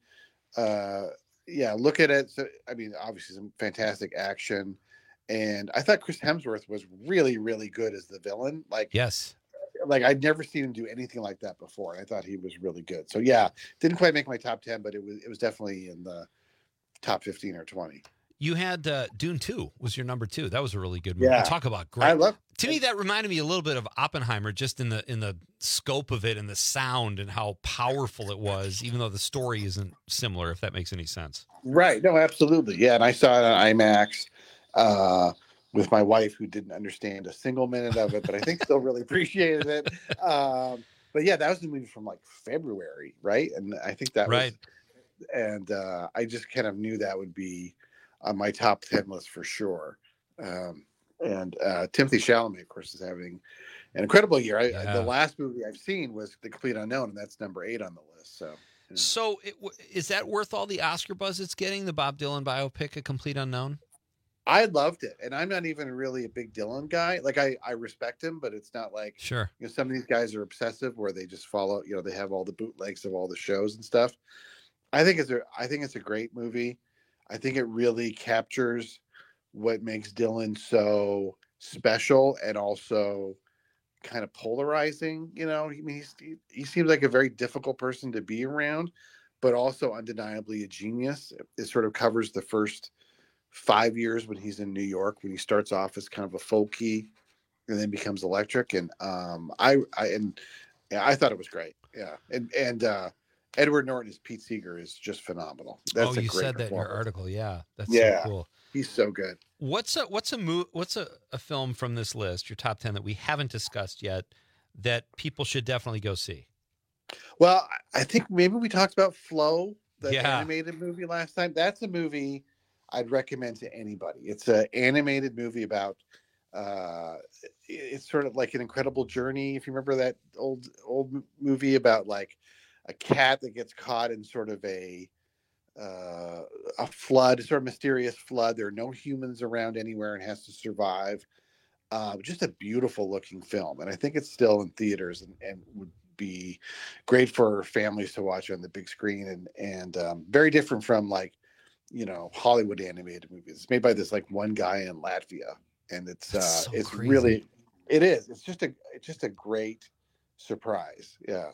look at it. So, I mean, obviously some fantastic action, and I thought Chris Hemsworth was really, really good as the villain. Like, yes. Like I'd never seen him do anything like that before. I thought he was really good. So yeah, didn't quite make my top 10, but it was definitely in the top 15 or 20. You had Dune 2 was your number 2. That was a really good movie. Yeah. Talk about great. To me, that reminded me a little bit of Oppenheimer, just in the scope of it and the sound and how powerful it was, even though the story isn't similar, if that makes any sense. Right. No, absolutely. Yeah. And I saw it on IMAX with my wife, who didn't understand a single minute of it, but I think still really appreciated it. But yeah, that was the movie from like February, right? And I think that was, and I just kind of knew that would be on my top 10 list for sure. And Timothée Chalamet, of course, is having an incredible year. The last movie I've seen was The Complete Unknown, and that's number 8 on the list. So, So is that worth all the Oscar buzz it's getting, the Bob Dylan biopic, A Complete Unknown? I loved it, and I'm not even really a big Dylan guy. Like I respect him, but it's not like, sure, you know, some of these guys are obsessive where they just follow. You know, they have all the bootlegs of all the shows and stuff. I think it's a great movie. I think it really captures what makes Dylan so special and also kind of polarizing. You know, I mean, he seems like a very difficult person to be around, but also undeniably a genius. It sort of covers the first 5 years when he's in New York, when he starts off as kind of a folky and then becomes electric. And I thought it was great. Yeah, and Edward Norton as Pete Seeger is just phenomenal. That's you said that in your article. Yeah, that's so cool. He's so good. What's a film from this list, your top 10 that we haven't discussed yet, that people should definitely go see? Well, I think maybe we talked about Flow, the animated movie last time. That's a movie I'd recommend to anybody. It's an animated movie about it's sort of like an incredible journey. If you remember that old movie about like a cat that gets caught in sort of a flood, a sort of mysterious flood. There are no humans around anywhere and has to survive. Just a beautiful looking film. And I think it's still in theaters and would be great for families to watch on the big screen and very different from like, Hollywood animated movies. It's made by this like one guy in Latvia. And it's crazy. Really, it is. It's just a great surprise. Yeah.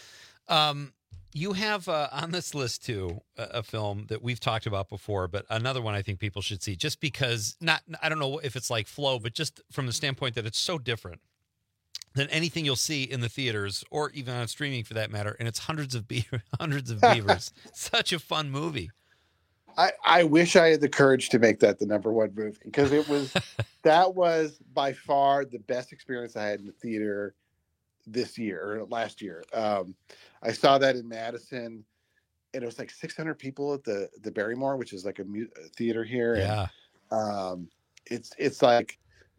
You have on this list too a film that we've talked about before, but another one I think people should see just because I don't know if it's like Flow, but just from the standpoint that it's so different than anything you'll see in the theaters or even on streaming for that matter. And it's hundreds of beavers. Such a fun movie. I wish I had the courage to make that the number one movie because that was by far the best experience I had in the theater this year or last year. I saw that in Madison and it was like 600 people at the Barrymore, which is like a theater here. Yeah. And, it's like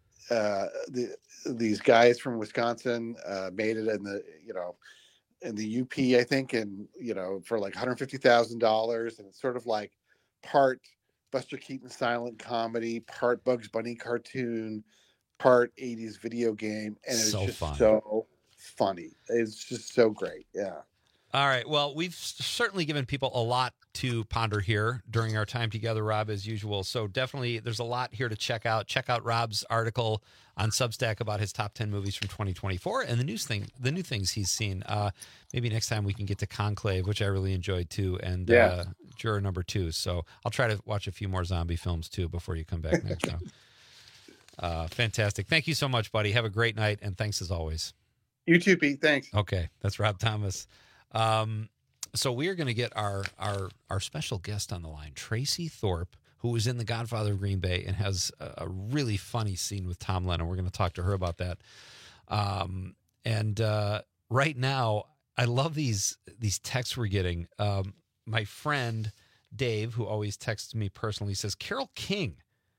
these guys from Wisconsin made it in the UP, I think, and for like $150,000, and it's sort of like part Buster Keaton silent comedy, part Bugs Bunny cartoon, part 80s video game, and it's just fun. So funny. It's just so great. Yeah. All right. Well, we've certainly given people a lot to ponder here during our time together, Rob, as usual. So definitely there's a lot here to check out. Check out Rob's article on Substack about his top 10 movies from 2024 and the new things he's seen. Maybe next time we can get to Conclave, which I really enjoyed too, and Juror Number 2. So I'll try to watch a few more zombie films too before you come back next time. Fantastic. Thank you so much, buddy. Have a great night, and thanks as always. You too, Pete. Thanks. Okay. That's Rob Thomas. So we are going to get our special guest on the line, Tracy Thorpe, who was in The Godfather of Green Bay and has a really funny scene with Tom Lennon. We're going to talk to her about that. And right now, I love these texts we're getting. My friend Dave, who always texts me personally, says, Carole King,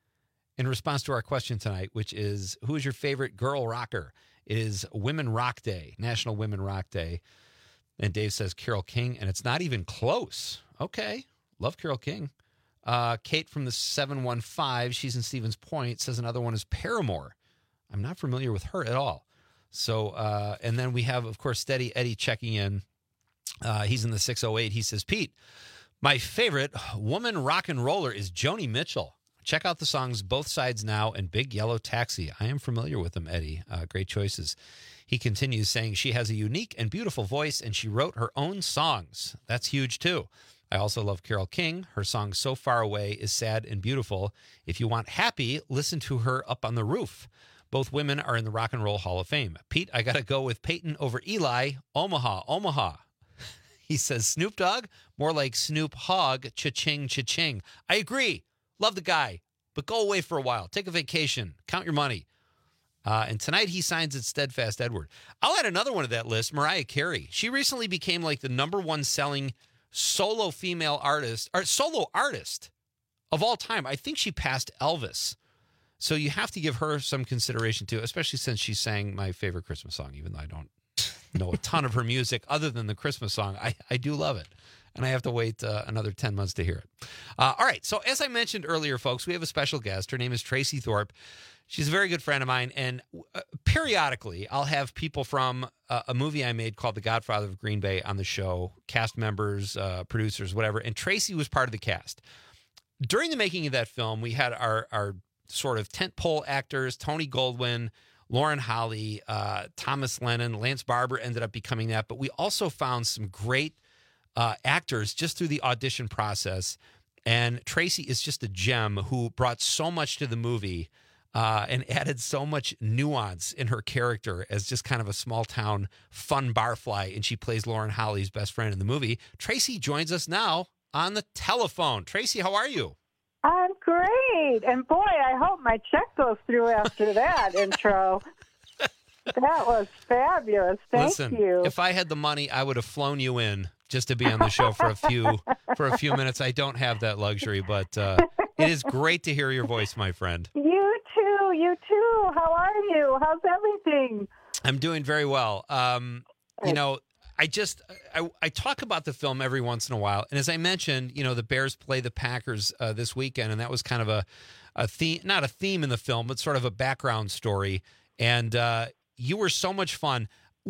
in response to our question tonight, which is, who is your favorite girl rocker? It is Women Rock Day, National Women Rock Day. And Dave says Carole King, and it's not even close. Okay. Love Carole King. Kate from the 715, she's in Stevens Point, says another one is Paramore. I'm not familiar with her at all. So, and then we have, of course, Steady Eddie checking in. He's in the 608. He says, Pete, my favorite woman rock and roller is Joni Mitchell. Check out the songs Both Sides Now and Big Yellow Taxi. I am familiar with them, Eddie. Great choices. He continues saying she has a unique and beautiful voice, and she wrote her own songs. That's huge, too. I also love Carole King. Her song So Far Away is sad and beautiful. If you want happy, listen to her Up on the Roof. Both women are in the Rock and Roll Hall of Fame. Pete, I got to go with Peyton over Eli. Omaha. He says Snoop Dogg, more like Snoop Hogg, cha-ching, cha-ching. I agree. Love the guy, but go away for a while. Take a vacation. Count your money. And tonight he signs at Steadfast Edward. I'll add another one to that list, Mariah Carey. She recently became like the number one selling solo female artist, or solo artist of all time. I think she passed Elvis. So you have to give her some consideration too, especially since she sang my favorite Christmas song, even though I don't know a ton of her music other than the Christmas song. I do love it. And I have to wait another 10 months to hear it. All right. So as I mentioned earlier, folks, we have a special guest. Her name is Tracy Thorpe. She's a very good friend of mine. And periodically, I'll have people from a movie I made called The Godfather of Green Bay on the show, cast members, producers, whatever. And Tracy was part of the cast. During the making of that film, we had our sort of tentpole actors, Tony Goldwyn, Lauren Holly, Thomas Lennon, Lance Barber ended up becoming that. But we also found some great actors just through the audition process. And Tracy is just a gem who brought so much to the movie. and added so much nuance in her character as just kind of a small-town fun barfly, and she plays Lauren Holly's best friend in the movie. Tracy joins us now on the telephone. Tracy, how are you? I'm great. And boy, I hope my check goes through after that intro. That was fabulous. Thank you. If I had the money, I would have flown you in just to be on the show for a few minutes. I don't have that luxury, but it is great to hear your voice, my friend. You too. How are you? How's everything? I'm doing very well. You know, I talk about the film every once in a while, and as I mentioned, you know, the Bears play the Packers this weekend, and that was kind of a theme, not a theme in the film, but sort of a background story. And you were so much fun.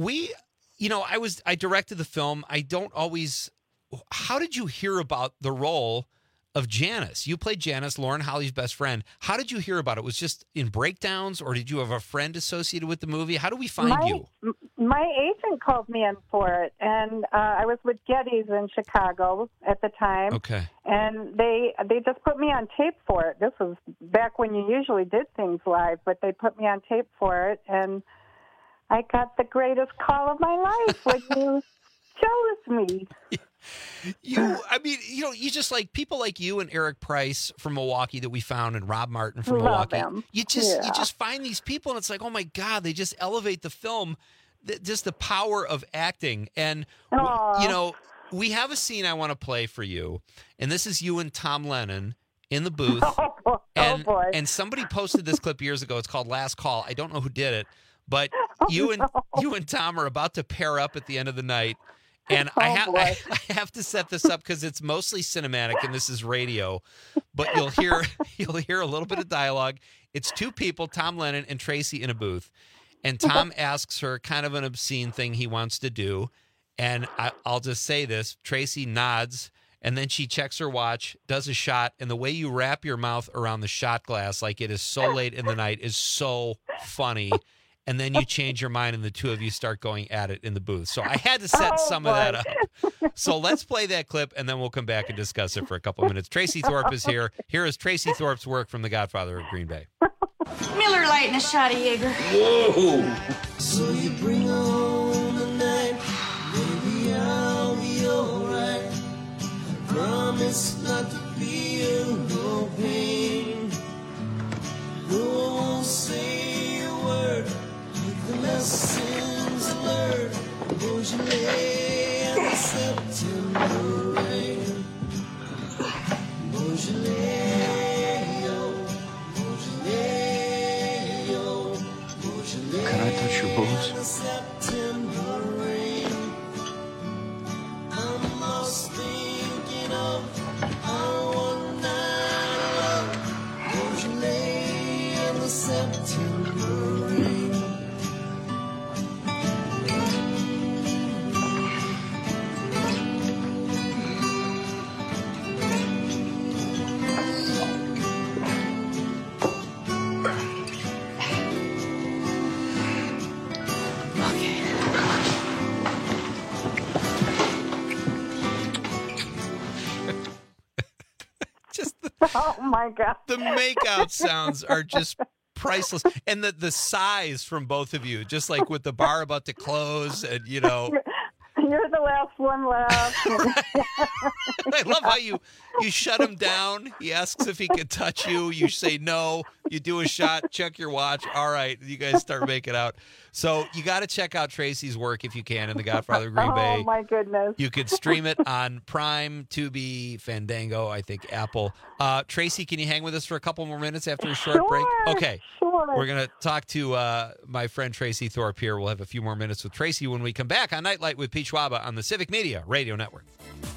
I directed the film. I don't always. How did you hear about the role of Janice? You played Janice, Lauren Holly's best friend. How did you hear about it? Was it just in breakdowns, or did you have a friend associated with the movie? How do we find you? My agent called me in for it, and I was with Getty's in Chicago at the time. Okay. And they just put me on tape for it. This was back when you usually did things live, but they put me on tape for it, and I got the greatest call of my life when you chose me. You just like people like you and Eric Price from Milwaukee that we found, and Rob Martin from Milwaukee. Them. You just find these people, and it's like, oh my God, they just elevate the film. Just the power of acting. And we have a scene I want to play for you, and this is you and Tom Lennon in the booth. And somebody posted this clip years ago. It's called Last Call. I don't know who did it, but you and Tom are about to pair up at the end of the night. And I have to set this up because it's mostly cinematic and this is radio, but you'll hear a little bit of dialogue. It's two people, Tom Lennon and Tracy, in a booth, and Tom asks her kind of an obscene thing he wants to do, and I'll just say this: Tracy nods, and then she checks her watch, does a shot, and the way you wrap your mouth around the shot glass like it is so late in the night is so funny. And then you change your mind, and the two of you start going at it in the booth. So I had to set some of that up. So let's play that clip, and then we'll come back and discuss it for a couple of minutes. Tracy Thorpe is here. Here is Tracy Thorpe's work from The Godfather of Green Bay. Miller Lite and a shot of Jaeger. Whoa! So you bring on the night, maybe I'll be alright. I promise not to feel no pain. No, I won't say a word. The lessons learned, Beaujolais and the September rain. Beaujolais, Beaujolais, Beaujolais. Can I touch your boobs? The September rain. I'm lost thinking of our one night love. Beaujolais and the September rain. Oh my God. The makeout sounds are just priceless. And the sighs from both of you, just like with the bar about to close, and You're the last one left. I love how you shut him down. He asks if he could touch you. You say no. You do a shot, check your watch. All right, you guys start making out. So you got to check out Tracy's work if you can in The Godfather of Green Bay. Oh, my goodness. You could stream it on Prime, Tubi, Fandango, I think Apple. Tracy, can you hang with us for a couple more minutes after a short break? Okay. Sure. We're going to talk to my friend Tracy Thorpe here. We'll have a few more minutes with Tracy when we come back on Nightlight with Pete Schwaba on the Civic Media Radio Network.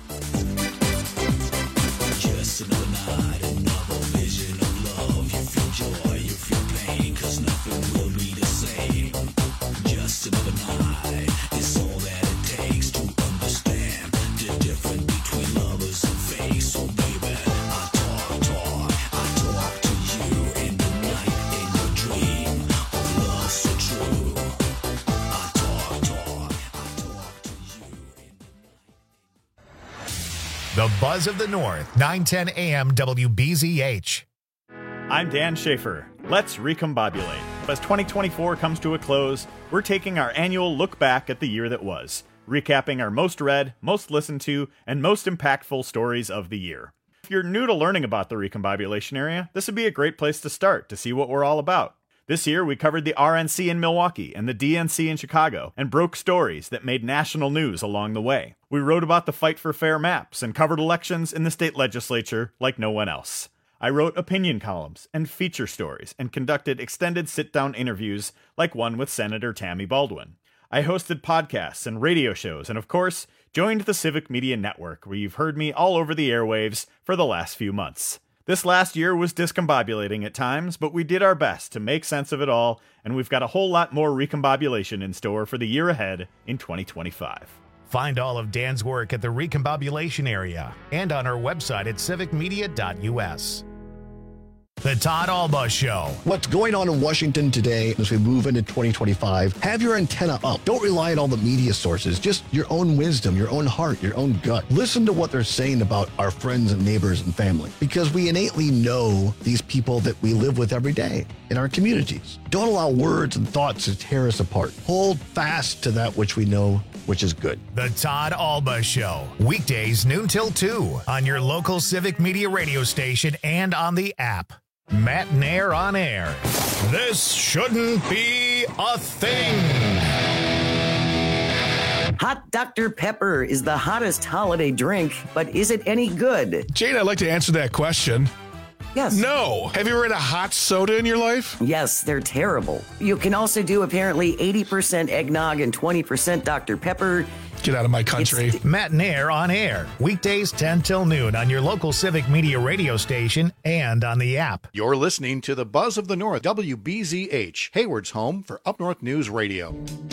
Just another night, another vision of love. You feel joy, you feel pain, 'cause nothing will be the same. Just another night is all that it takes to understand the difference between lovers and fake. So baby, I talk to you in the night, in your dream of love so true. I talk to you in the night. The Buzz of the North, 910 AM WBZH. I'm Dan Schaefer. Let's recombobulate. As 2024 comes to a close, we're taking our annual look back at the year that was, recapping our most read, most listened to, and most impactful stories of the year. If you're new to learning about the recombobulation area, this would be a great place to start to see what we're all about. This year, we covered the RNC in Milwaukee and the DNC in Chicago and broke stories that made national news along the way. We wrote about the fight for fair maps and covered elections in the state legislature like no one else. I wrote opinion columns and feature stories and conducted extended sit-down interviews like one with Senator Tammy Baldwin. I hosted podcasts and radio shows and, of course, joined the Civic Media Network, where you've heard me all over the airwaves for the last few months. This last year was discombobulating at times, but we did our best to make sense of it all, and we've got a whole lot more recombobulation in store for the year ahead in 2025. Find all of Dan's work at the recombobulation area and on our website at civicmedia.us. The Todd Alba Show. What's going on in Washington today as we move into 2025? Have your antenna up. Don't rely on all the media sources. Just your own wisdom, your own heart, your own gut. Listen to what they're saying about our friends and neighbors and family, because we innately know these people that we live with every day in our communities. Don't allow words and thoughts to tear us apart. Hold fast to that which we know, which is good. The Todd Alba Show. Weekdays noon till 2 on your local Civic Media radio station and on the app. Matt Nair on air. This shouldn't be a thing. Hot Dr. Pepper is the hottest holiday drink, but is it any good? Jane, I'd like to answer that question. Yes. No. Have you ever had a hot soda in your life? Yes, they're terrible. You can also do apparently 80% eggnog and 20% Dr. Pepper. Get out of my country. Matt Nair on air. Weekdays 10 till noon on your local Civic Media radio station and on the app. You're listening to the Buzz of the North, WBZH, Hayward's home for Up North News Radio.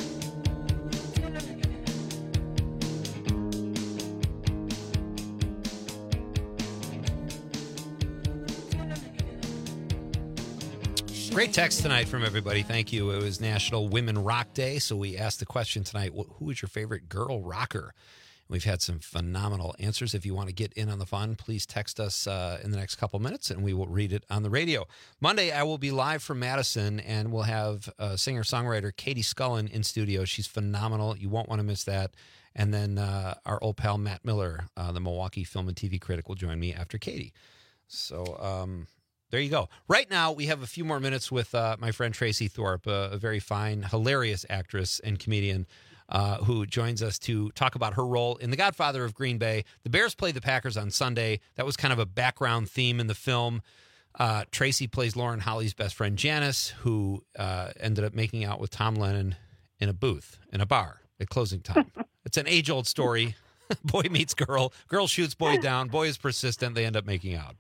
Great text tonight from everybody. Thank you. It was National Women Rock Day, so we asked the question tonight, who is your favorite girl rocker? We've had some phenomenal answers. If you want to get in on the fun, please text us in the next couple minutes, and we will read it on the radio. Monday, I will be live from Madison, and we'll have singer-songwriter Katie Scullin in studio. She's phenomenal. You won't want to miss that. And then our old pal Matt Miller, the Milwaukee film and TV critic, will join me after Katie. So there you go. Right now, we have a few more minutes with my friend Tracy Thorpe, a very fine, hilarious actress and comedian who joins us to talk about her role in The Godfather of Green Bay. The Bears play the Packers on Sunday. That was kind of a background theme in the film. Tracy plays Lauren Holly's best friend Janice, who ended up making out with Tom Lennon in a booth, in a bar at closing time. It's an age-old story. Boy meets girl. Girl shoots boy down. Boy is persistent. They end up making out.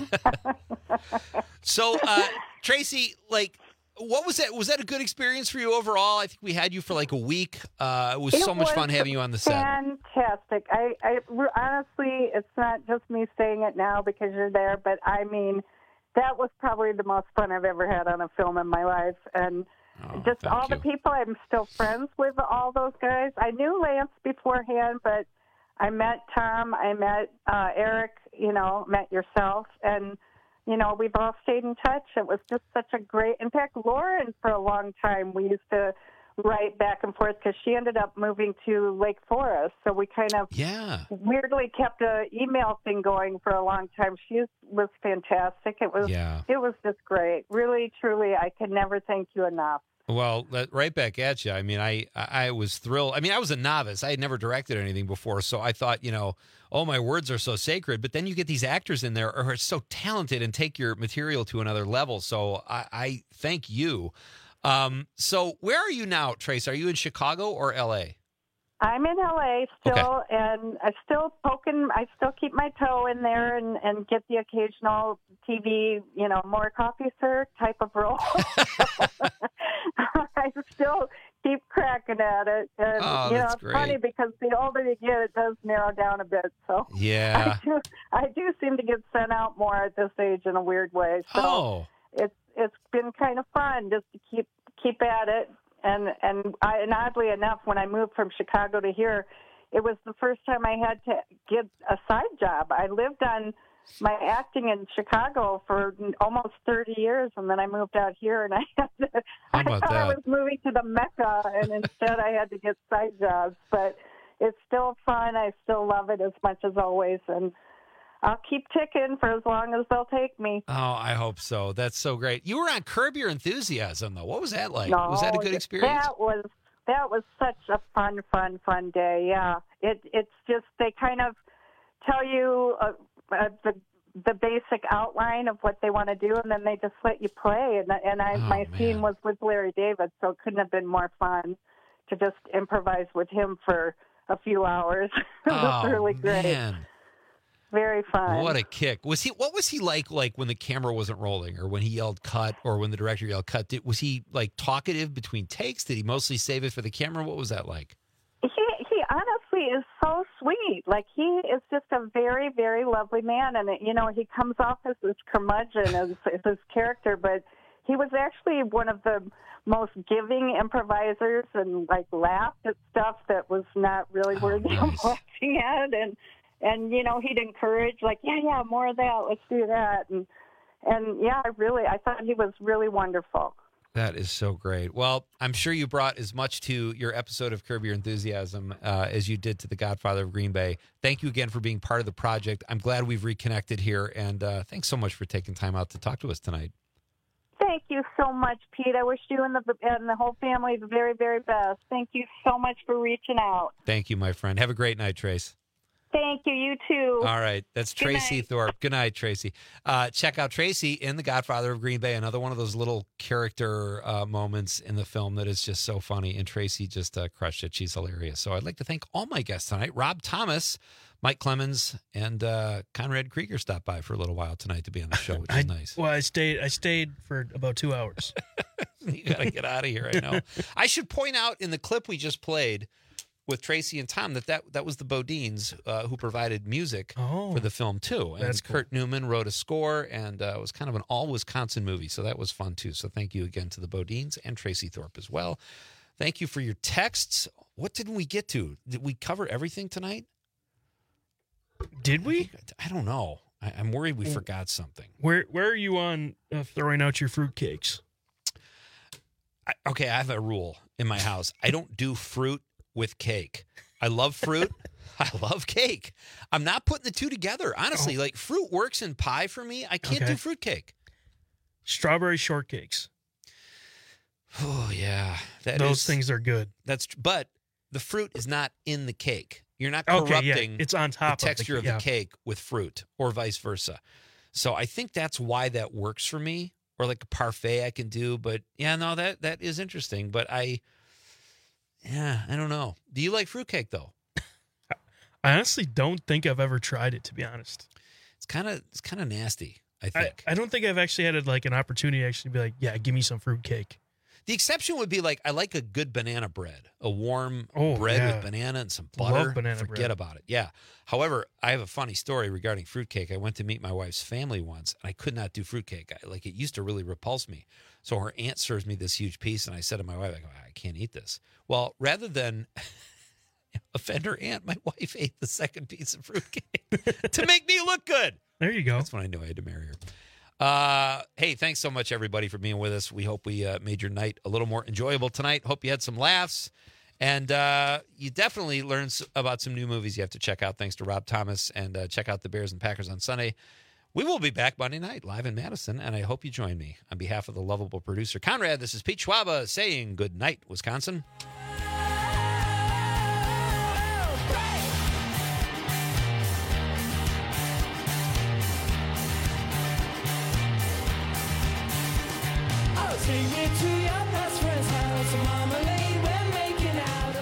So, Tracy, what was that? Was that a good experience for you overall? I think we had you for like a week. It was so much fun having you on the set. Fantastic. I honestly, it's not just me saying it now because you're there, but I mean, that was probably the most fun I've ever had on a film in my life. And just all the people, I'm still friends with all those guys. I knew Lance beforehand, but I met Tom, I met Eric, met yourself, and, we've all stayed in touch. It was just such a great, in fact, Lauren, for a long time, we used to write back and forth because she ended up moving to Lake Forest. So we kind of weirdly kept an email thing going for a long time. She was fantastic. It was just great. Really, truly, I can never thank you enough. Well, right back at you. I mean, I was thrilled. I mean, I was a novice. I had never directed anything before, so I thought, oh, my words are so sacred. But then you get these actors in there who are so talented and take your material to another level. So I thank you. So where are you now, Trace? Are you in Chicago or L.A.? I'm in L.A. still, and I still keep my toe in there and get the occasional TV, more coffee, sir, type of role. I still keep cracking at it. And, it's great. Funny because the older you get, it does narrow down a bit. So yeah, I do seem to get sent out more at this age in a weird way. So it's been kind of fun just to keep at it. And oddly enough, when I moved from Chicago to here, it was the first time I had to get a side job. I lived on my acting in Chicago for almost 30 years, and then I moved out here, and I thought I was moving to the Mecca, and instead I had to get side jobs. But it's still fun. I still love it as much as always, and I'll keep ticking for as long as they'll take me. Oh, I hope so. That's so great. You were on Curb Your Enthusiasm, though. What was that like? Was that a good experience? That was such a fun day. Yeah, it's just they kind of tell you the basic outline of what they want to do, and then they just let you play. My scene was with Larry David, so it couldn't have been more fun to just improvise with him for a few hours. It was really great. Man. Very fun. What a kick. What was he like when the camera wasn't rolling, or when he yelled cut, or when the director yelled cut? Was he like talkative between takes? Did he mostly save it for the camera? What was that like? He honestly is so sweet. Like, he is just a very, very lovely man. And, he comes off as this curmudgeon as his character, but he was actually one of the most giving improvisers, and like laughed at stuff that was not really worthy of laughing at. And he'd encourage, like, yeah, more of that. Let's do that. And yeah, I thought he was really wonderful. That is so great. Well, I'm sure you brought as much to your episode of Curb Your Enthusiasm as you did to The Godfather of Green Bay. Thank you again for being part of the project. I'm glad we've reconnected here, and thanks so much for taking time out to talk to us tonight. Thank you so much, Pete. I wish you and the whole family the very, very best. Thank you so much for reaching out. Thank you, my friend. Have a great night, Trace. Thank you. You too. All right. That's Tracy Thorpe. Good night, Tracy. Check out Tracy in The Godfather of Green Bay. Another one of those little character moments in the film that is just so funny. And Tracy just crushed it. She's hilarious. So I'd like to thank all my guests tonight. Rob Thomas, Mike Clemens, and Conrad Krieger stopped by for a little while tonight to be on the show, which is nice. Well, I stayed for about 2 hours. You got to get out of here. I know. I should point out in the clip we just played with Tracy and Tom that was the Bodines who provided music for the film too. And Kurt Newman wrote a score, and it was kind of an all Wisconsin movie, so that was fun too. So thank you again to the Bodines and Tracy Thorpe as well. Thank you for your texts. What didn't we get to? Did we cover everything tonight? Did we? I don't know. I'm worried we forgot something. Where are you on throwing out your fruitcakes? I have a rule in my house. I don't do fruit with cake. I love fruit. I love cake. I'm not putting the two together. Honestly, like, fruit works in pie for me. I can't do fruit cake. Strawberry shortcakes. Oh, yeah. Those things are good. But the fruit is not in the cake. You're not corrupting it's on top the texture of the cake with fruit, or vice versa. So I think that's why that works for me. Or like a parfait I can do. But yeah, no, that is interesting. But I don't know. Do you like fruitcake, though? I honestly don't think I've ever tried it, to be honest. It's kind of nasty, I think. I don't think I've actually had an opportunity to actually be like, yeah, give me some fruitcake. The exception would be like, I like a good banana bread, a warm bread with banana and some butter. Love banana Forget bread. about it. Yeah. However, I have a funny story regarding fruitcake. I went to meet my wife's family once, and I could not do fruitcake. It used to really repulse me. So her aunt serves me this huge piece, and I said to my wife, I can't eat this. Well, rather than offend her aunt, my wife ate the second piece of fruitcake to make me look good. There you go. That's when I knew I had to marry her. Hey, thanks so much, everybody, for being with us. We hope we made your night a little more enjoyable tonight. Hope you had some laughs. And you definitely learned about some new movies you have to check out, thanks to Rob Thomas. And check out the Bears and Packers on Sunday. We will be back Monday night, live in Madison, and I hope you join me. On behalf of the lovable producer, Conrad, this is Pete Schwaba saying good night, Wisconsin. Take me to your best friend's house, marmalade, we're making out.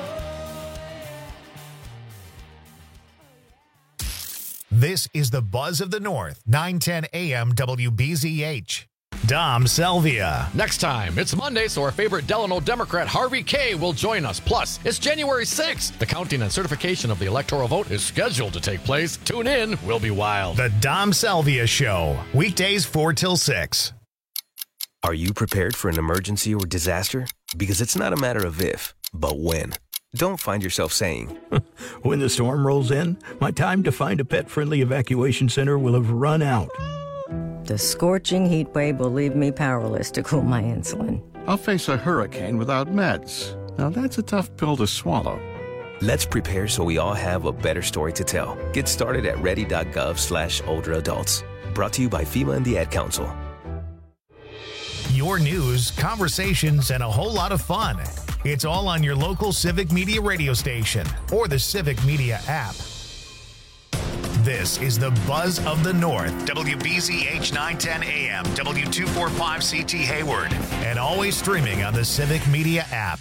This is the Buzz of the North, 910 AM WBZH. Dom Salvia. Next time, it's Monday, so our favorite Delano Democrat Harvey Kaye will join us. Plus, it's January 6th. The counting and certification of the electoral vote is scheduled to take place. Tune in. We'll be wild. The Dom Salvia Show. Weekdays 4 till 6. Are you prepared for an emergency or disaster? Because it's not a matter of if, but when. don't find yourself saying, when the storm rolls in, my time to find a pet-friendly evacuation center will have run out. The scorching heat wave will leave me powerless to cool my insulin. I'll face a hurricane without meds. Now that's a tough pill to swallow. Let's prepare so we all have a better story to tell. Get started at ready.gov/older adults. Brought to you by FEMA and the Ad Council. Your news, conversations, and a whole lot of fun. It's all on your local Civic Media radio station or the Civic Media app. This is the Buzz of the North, WBZH 910 AM, W245CT Hayward, and always streaming on the Civic Media app.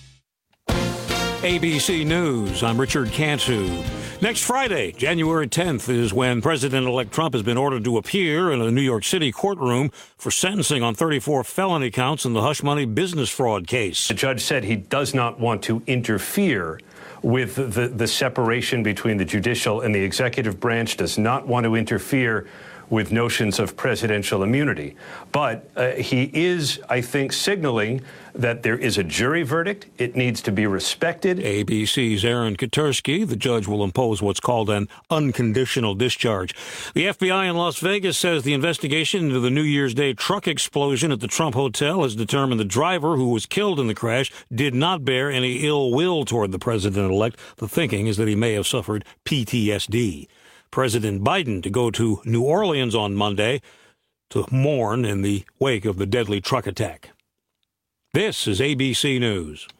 ABC News, I'm Richard Cantu. Next Friday, January 10th, is when President-elect Trump has been ordered to appear in a New York City courtroom for sentencing on 34 felony counts in the hush money business fraud case. The judge said he does not want to interfere with the separation between the judicial and the executive branch, does not want to interfere with notions of presidential immunity. But he is, I think, signaling that there is a jury verdict. It needs to be respected. ABC's Aaron Katersky, the judge will impose what's called an unconditional discharge. The FBI in Las Vegas says the investigation into the New Year's Day truck explosion at the Trump Hotel has determined the driver who was killed in the crash did not bear any ill will toward the president-elect. The thinking is that he may have suffered PTSD. President Biden to go to New Orleans on Monday to mourn in the wake of the deadly truck attack. This is ABC News.